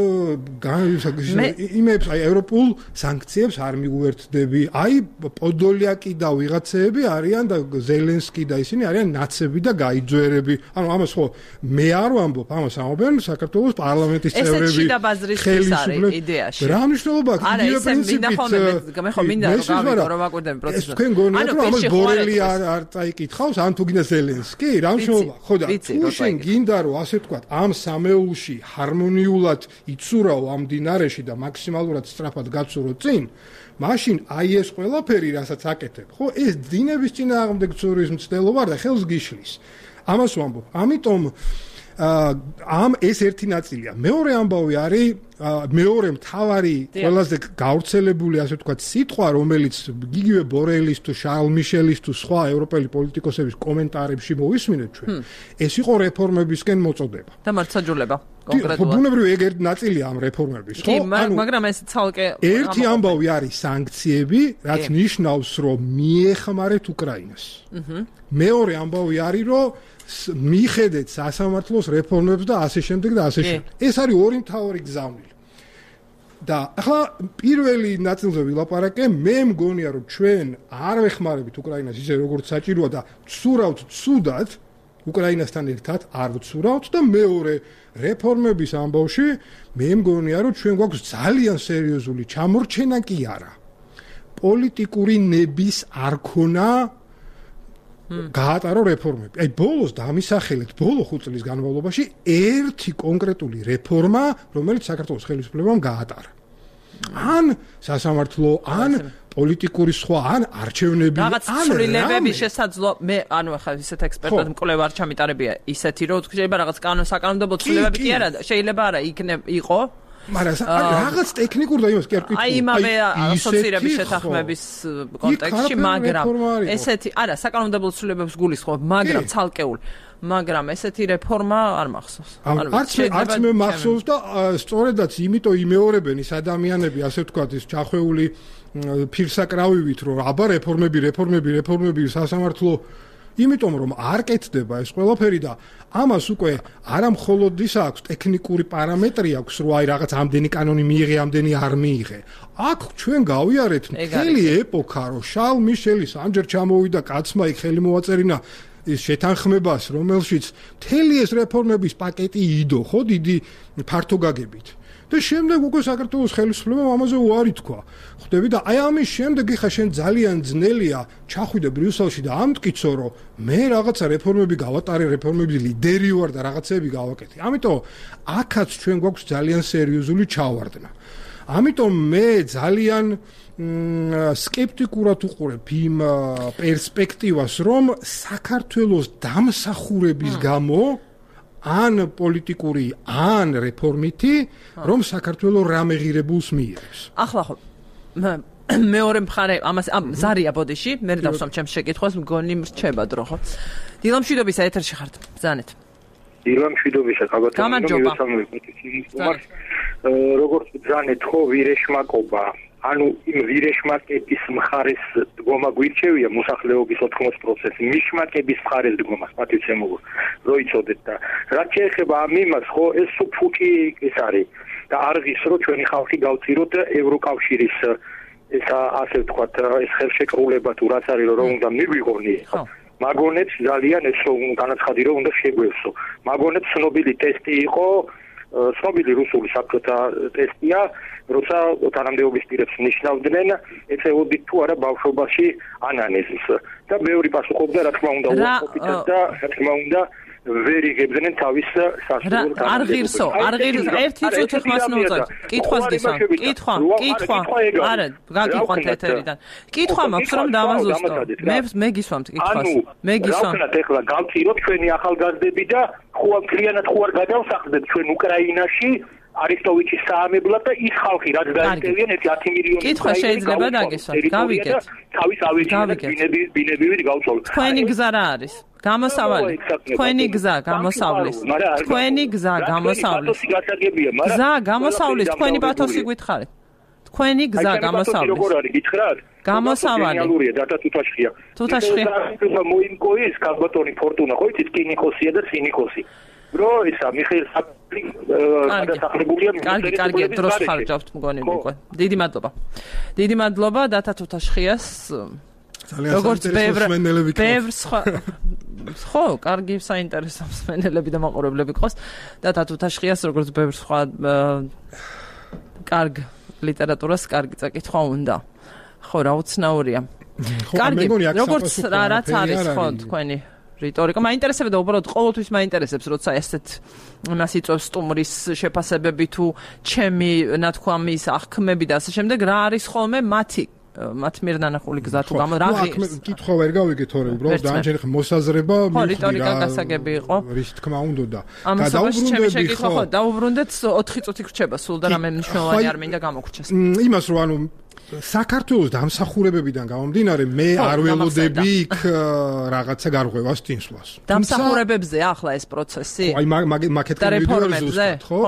იმებს აი ევროპულ სანქციებს არ მიუერთდები. აი პოდოლიაკი და ვიღაცეები არიან და ზელენსკი და ისინი არიან ნაცები და გაიძვერები. ამას ხო მე არ ვამბობ, ამას ამბობენ საქართველოს პარლამენტის წევრები. ესეც შიდა ბაზრის ის არის იდეაში. რა მნიშვნელობა აქვს იდეა პრინციპით? მე ხო მინდა რომ ვაკვირდები პროცესს. თქვენ გონიათ რომ ამას ბორელი არ წაიკითხავს, ან თუ გინდა ზელენსკი, რა მნიშვნელობა? ხო და თუ შენ გინდა რომ ასე ვთქვათ ამ სამეულში ჰარმონიულად იცურაო ამ დინარეში და მაქსიმალურად სწრაფად გაცურო წინ, მაშინ აი ეს ყველაფერი, რასაც აკეთებ, ხო, ეს დინების წინააღმდეგ ცურვის მცდელობა და ხელს გიშლის. ამას ვამბობ. ამიტომ ამ ეს ერთი ნაწილია. მეორე ამბავი არის მეორე მთავარი ყველაზე გავრცელებული ასე ვთქვათ სიტყვა, რომელიც გიგივე ბორელის თუ შარლ მიშელის თუ სხვა ევროპელი პოლიტიკოსების კომენტარებში მოვისმინეთ ჩვენ. ეს იყო რეფორმებისკენ მოწოდება. და მართლმსაჯულება კონკრეტულად. ბუნებრივია ეგ ერთი ნაწილია ამ რეფორმების, ხო? მაგრამ ეს ცალკე ერთი ამბავი არის სანქციები, რაც ნიშნავს, რომ მიეხმარეთ უკრაინას. მეორე ამბავი არის, რომ მიხედეთ სასამართლოს რეფორმებს და ასე შემდეგ და ასე შემდეგ. ეს არის ორი მთავარი გზავნილი. და ახლა პირველი ნაწილზე ვილაპარაკე, მე მგონია რომ ჩვენ არ ვეხმარებით უკრაინას ისე როგორც საჭიროა და ვცურავთ ცუდად უკრაინასთან ერთად, არ ვცურავთ და მეორე რეფორმების ამბავში მე მგონია რომ ჩვენ გვაქვს ძალიან სერიოზული ჩამორჩენა კი არა. პოლიტიკური ნების არქონა გაატარო რეფორმები. აი ბოლოს დამისახელეთ ბოლო 5 წლის განმავლობაში ერთი კონკრეტული რეფორმა, რომელიც საქართველოს ხელისუფლებამ გაატარა. ან სასამართლო, ან პოლიტიკური სხვა, ან არჩევნები, ან ცვლილებების შესაძლო, მე ახლა ისეთ ექსპერტად მკვლევარ არ ჩამიტარებია ისეთი, რომ შეიძლება რაღაც საკანონმდებლო ცვლილებები კი არა, შეიძლება არა იყო მაგრამ რაღაც ტექნიკურ და იმას კი არ ვკითხულობ. აი იმავე ასოცირების შეთანხმების კონტექსტში, მაგრამ ესეთი, არა, საკანონმდებლო ცვლილებებს გულისხმობ, მაგრამ ცალკეულ, მაგრამ ესეთი რეფორმა არ მახსოვს. არც მე მახსოვს და სწორედაც იმიტომ იმეორებენ ის ადამიანები, ასე ვთქვათ, ის ჩახვეული ფირსაკრავივით, რომ აბა რეფორმები სასამართლო იმიტომ რომ არ კეთდება ეს ყველაფერი და ამას უკვე არა მხოლოდ ის აქვს ტექნიკური პარამეტრი აქვს, რომ აი რაღაც ამდენი კანონი მიიღე, ამდენი არ მიიღე. აქ ჩვენ გავიარეთ მთელი ეპოქა, რომ შარლ მიშელის ამჯერ ჩამოვიდა კაცმა იქ ხელი მოაწერინა ის შეთანხმებას, რომელშიც მთელი ეს რეფორმების პაკეტი იდო, ხო, დიდი ფართოგაგებით. და შემდეგ უკვე საქართველოს ხელისუფლებამ ამაზე უარი თქვა. ხვდები და აი ამის შემდეგ ხა შენ ძალიან ძნელია ჩახვიდე ბრიუსელში და ამტკიცო, რომ მე რაღაცა რეფორმები გავატარე, რეფორმების ლიდერი ვარ და რაღაცები გავაკეთე. ამიტომ აქაც ჩვენ გვაქვს ძალიან სერიოზული ჩავარდნა. ამიტომ მე ძალიან სკეპტიკურად უყურებ იმ პერსპექტივას, რომ საქართველოს დამსახურების გამო ან პოლიტიკური, ან რეფორმითი, რომ საქართველოს რამე ღირებულს მიიღებს. ახლა ხო მეორე მხარე ამას ზარია ბოდიში, მე დავსვამ ჩემს შეკითხვას, მგონი მრჩება დრო ხო. დილა მშვიდობისა ეთერში ხართ. ბრძანეთ. დილა მშვიდობისა, გამარჯობა. როგორც ბრძანეთ ხო ვირეშმაკობა ანუ იმ ვირეშმაკების მხარეს დგომა გვირჩევია მოსახლეობის 80%, მიშმაკების მხარეს დგომას პატიცემულო რო იცოდეთ და რაც შეეხება ამ იმას, ხო ეს ფუჭი ეს არის და არღის რო ჩვენი ხალხი გავწიროთ ევროკავშირის ესა ასე ვთქვათ ეს ხელშეკრულება თუ რაც არის რომ უნდა მიგვიღონი ხო მაგონებს ძალიან ეს განაცხადი რომ უნდა შეგვევსო მაგონებს ცნობილი ტესტი იყო ცნობილი რუსული საბჭოთა ტესტია როცა თანამდებობის პირებს ნიშნავდნენ ეწეოდით თუ არა ბავშვობაში ანანეზს და ბევრი პასუხობდა რა თქმა უნდა უარყოფითად და რა თქმა უნდა ვერ იღებდნენ თავის სასურველ არღირსო ერთი წუთი ხმას ნუწევ კითხვას გისვამ კითხვა არა გაგიყვანთ ეთერიდან კითხვა მაქვს რომ დავაზუსტო მე გისვამთ კითხვას მე გისვამ რა ვქნათ ეხლა გავწიროთ ჩვენი ახალგაზრდები და ხუავთლიანად ხო არ გადავსახლდეთ ჩვენ უკრაინაში არისტოვიჩის საამებლად და ის ხალხი რაც დაიწევიან 10 მილიონი კითხვა შეიძლება დაგესვათ გავიგეთ თავის ავეჯინად ბინებივით გავწოლოთ თქვენი გზა რა არის გამოსავალი თქვენი გზა გამოსავლის თქვენი გზა გამოსავლის გზა გამოსავლის თქვენი პათოსი გითხარით თქვენი გზა გამოსავლის როგორ არის გითხრათ გამოსავალი რეალურია დატა თუთაშხია მოიმკოის კაბატონი ფორტუნა ხო იცით კინიკოსია და ცინიკოსი რო ისა მიხეილ გადასახლებულია კარგი დროს ხარჯავთ მგონი უკვე დიდი მადლობა დატა თუთაშხიას როგორც ბევრ სხვა ხო კარგი საინტერესო მსმენელები და მაყურებლები ყავს დატა თუთაშხიას როგორც ბევრ სხვა კარგ ლიტერატურას კარგი წაკითხვა უნდა ხო რა უცნაურია კარგი როგორც რაც არის ხო თქვენი რიტორიკა მაინტერესებდა უბრალოდ ყოველთვის მაინტერესებს როცა ესეთ იმას იწევს სტუმრის შეფასებები თუ ჩემი ნათქვამის აღქმები და ასე შემდეგ რა არის ხოლმე მათ მიერ დანახული გზა თუ რა ღირს კითხვა ვერ გავიგე თორე უბრალოდ დამჯერახ მოსაზრება რიტორიკა გასაგები იყო რის თქმა უნდა და დაუბრუნდები ხო დაუბრუნდეთ 4 წუთი გრჩება სულ და რამე მნიშვნელოვანი არ მინდა გამოგრჩეს იმას რომ ანუ საქართველოს დამსახურებებიდან გამომდინარე მე არ ველოდები იქ რაღაცა გარღვევას წინსვლას. დამსახურებებზე ახლა ეს პროცესი? აი მაგეთკენ მივიდოდი ზუსტად, ხო?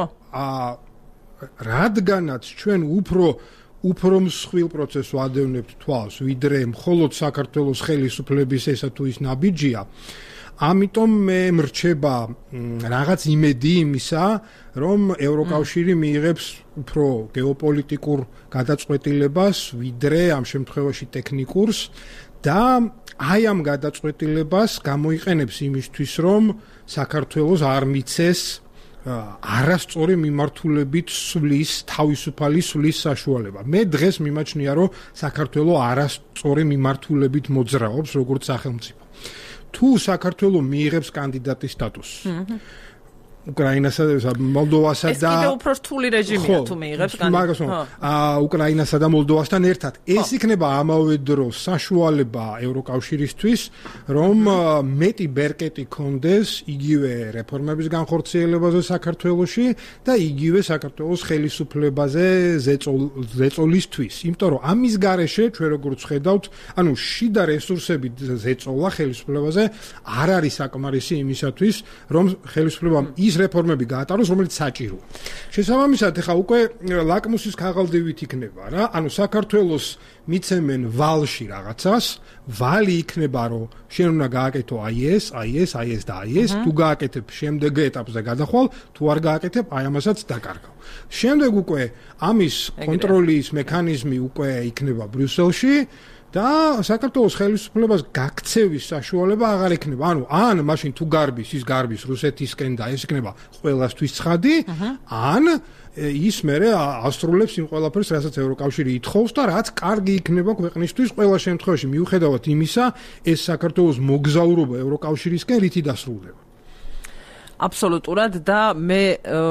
რადგანაც ჩვენ უფრო მსხვილ პროცესს ვადევნებთ თვალს, ვიდრე მხოლოდ საქართველოს ხელისუფლების ესა თუ ის ნაბიჯია, ამიტომ მე მრჩება რაღაც იმედი იმისა, რომ ევროკავშირი მიიღებს უფრო გეოპოლიტიკურ გადაწყვეტილებას, ვიდრე ამ შემთხვევაში ტექნიკურს და აი ამ გადაწყვეტილებას გამოიყენებს იმისთვის, რომ საქართველოს არ მიცეს არასწორი მიმართულებით სვლის თავისუფალი სვლის საშუალება. მე დღეს მიმაჩნია, რომ საქართველოს არასწორი მიმართულებით მოძრაობს როგორც სახელმწიფო. თუ საქართველოს მიიღებს კანდიდატის სტატუსს უკრაინასა და მოლდოვასა და ეს კიდევ უფრო რთული რეჟიმია თუ მიიღებს უკრაინასა და მოლდოვასთან ერთად ეს იქნება ამავე დროს საშუალება ევროკავშირისთვის რომ მეტი ბერკეტი კონდეს იგივე რეფორმების განხორციელებაზე საქართველოში და იგივე საქართველოს ხელისუფლებაზე ზეწოლისთვის იმიტომ რომ ამის გარეშე ჩვენ როგორც ხედავთ ანუ შიდა რესურსებით ზეწოლა ხელისუფლებაზე არ არის საკმარისი იმისათვის რომ ხელისუფლებამ ის რეფორმები გაატაროს, რომელიც საჭიროა. შესაბამისად, ახლა უკვე ლაკმუსის ქაღალდივით იქნება რა, ანუ საქართველოს მიცემენ ვალში რაღაცას, ვალი იქნება, რომ შენ უნდა გააკეთო აი ეს და აი ეს, თუ გააკეთებ შემდეგ ეტაპზე გადახვალ, თუ არ გააკეთებ, აი ამასაც დაკარგავ. შემდეგ უკვე ამის კონტროლის მექანიზმი უკვე იქნება ბრიუსელში და საქართველოს ხელისუფლებას გაქცევის საშუალება აღარ ექნება. ანუ ან მაშინ თუ გარბის ის გარბის რუსეთისკენ და ეს იქნება ყველასთვის ცხადი, ან ის მერე ასრულებს იმ ყველაფერს, რასაც ევროკავშირი ითხოვს და რაც კარგი იქნება ქვეყნისთვის ყველა შემთხვევაში მიუხედავად იმისა, ეს საქართველოს მოგზაურობა ევროკავშირისკენ რითი დასრულდება. აბსოლუტურად და მე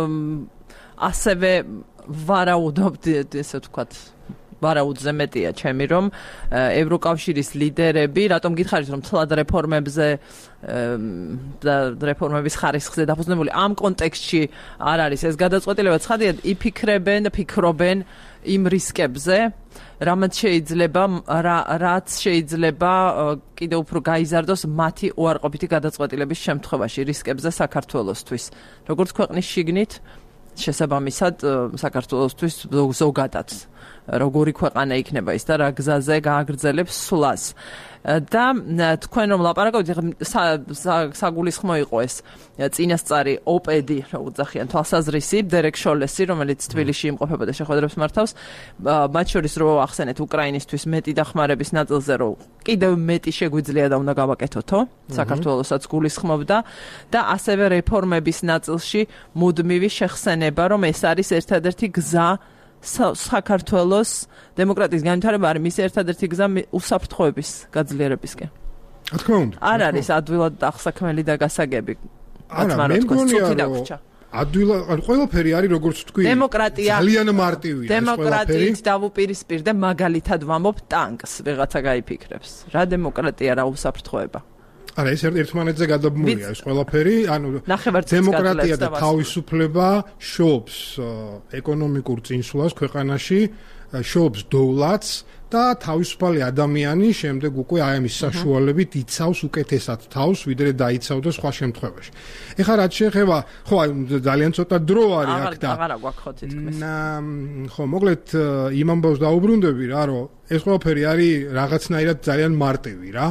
ასევე ვარაუდობ ესე ვთქვათ ვარაუდზე მეტია ჩემი რომ ევროკავშირის ლიდერები რატომ გითხარით რომ თლად რეფორმებზე და რეფორმების ხარისხზე დაფუძნებული ამ კონტექსტში არ არის ეს გადაწყვეტილება ცხადია იფიქრებენ და ფიქრობენ იმ რისკებზე რაც შეიძლება კიდევ უფრო გაიზარდოს მათი უარყოფითი გადაწყვეტილების შემთხვევაში რისკებზე საქართველოსთვის როგორც ქვეყნის შიგნით შესაბამისად საქართველოსთვის ზოგადად როგორი ქვეყანა იქნება ის და რა გზაზე გააგრძელებს სვლას. და თქვენ რომ ლაპარაკობთ, საგულისხმო იყო ეს წინასწარი ოპედი, როგორც ახიან თვალსაზრისი, დერეკ შოლესი, რომელიც თბილისში იმყოფებოდა შეხვედრებს მართავს, მათ შორის რო ახსენეთ უკრაინისთვის მეტი დახმარების ნაწილზე, რომ კიდევ მეტი შეგვიძლია და უნდა გავაკეთოთო, საქართველოსაც გულისხმობდა და ასევე რეფორმების ნაწილში მუდმივი შეხსენება, რომ ეს არის ერთადერთი გზა საქართველოს დემოკრატიის განვითარება არის მის ერთადერთი გზა უსაფრთხოების გაძლიერებისკენ. რა თქმა უნდა. არ არის ადვილად აღსაქმელი და გასაგები. არა, მე მგონია რომ ადვილად ყველაფერი არის როგორც თქვი. დემოკრატია ძალიან მარტივია. დემოკრატიით დავუპირისპირდე მაგალითად ვამბობ ტანკს, ვიღაცა გაიფიქრებს. რა დემოკრატია, რა უსაფრთხოება. არა, ეს ერთმანეთზე გადაბმულია ეს ყველაფერი, ანუ დემოკრატია და თავისუფლება შობს ეკონომიკურ წინსვლას ქვეყანაში, შობს დოვლათს და თავისუფალი ადამიანი შემდეგ უკვე აი ამის საშუალებით იცავს უკეთესად თავს, ვიდრე დაიცავდა სხვა შემთხვევაში. ეხლა რაც შეეხება, ხო, ძალიან ცოტა დრო არის აქ და აღარა გვაქვს ხო თითქმის. ხო, მოკლედ იმ ამბავს დაუბრუნდები რა, რომ ეს ყველაფერი არის რაღაცნაირად ძალიან მარტივი რა.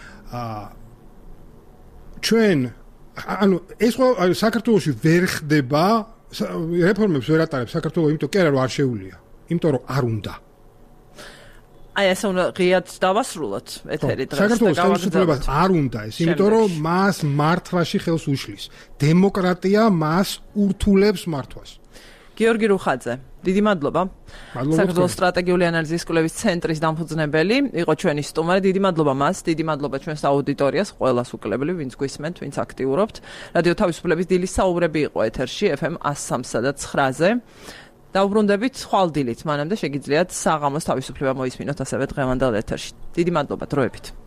ჩვენ ანუ ეს საქართველოში ვერ ხდება რეფორმებს ვერ ატარებს საქართველოს, იმიტომ კი არა რომ არ შეუძლია, იმიტომ რომ არ უნდა. აი ესე უნდა ღიად დავასრულოთ ეთერი დღეს. საქართველოს ხელისუფლებას არ უნდა ეს, იმიტომ რომ მას მართვაში ხელს უშლის. დემოკრატია მას ურთულებს მართვას. გიორგი რუხაძე, დიდი მადლობა. საქართველოს სტრატეგიული ანალიზის კვლევის ცენტრის დამფუძნებელი, იყო ჩვენი სტუმარი. დიდი მადლობა მას, დიდი მადლობა ჩვენს აუდიტორიას, ყველას უკლებლივ, ვინც გვისმენთ, ვინც აქტიურობთ. რადიო თავისუფლების დილის საუბრები იყო ეთერში FM 103 და 9-ზე. დაუბრუნდებით ხვალ დილით, მანამდე შეგიძლიათ საღამოს თავისუფლება მოისმინოთ ასევე დღევანდელ ეთერში. დიდი მადლობა დროებით.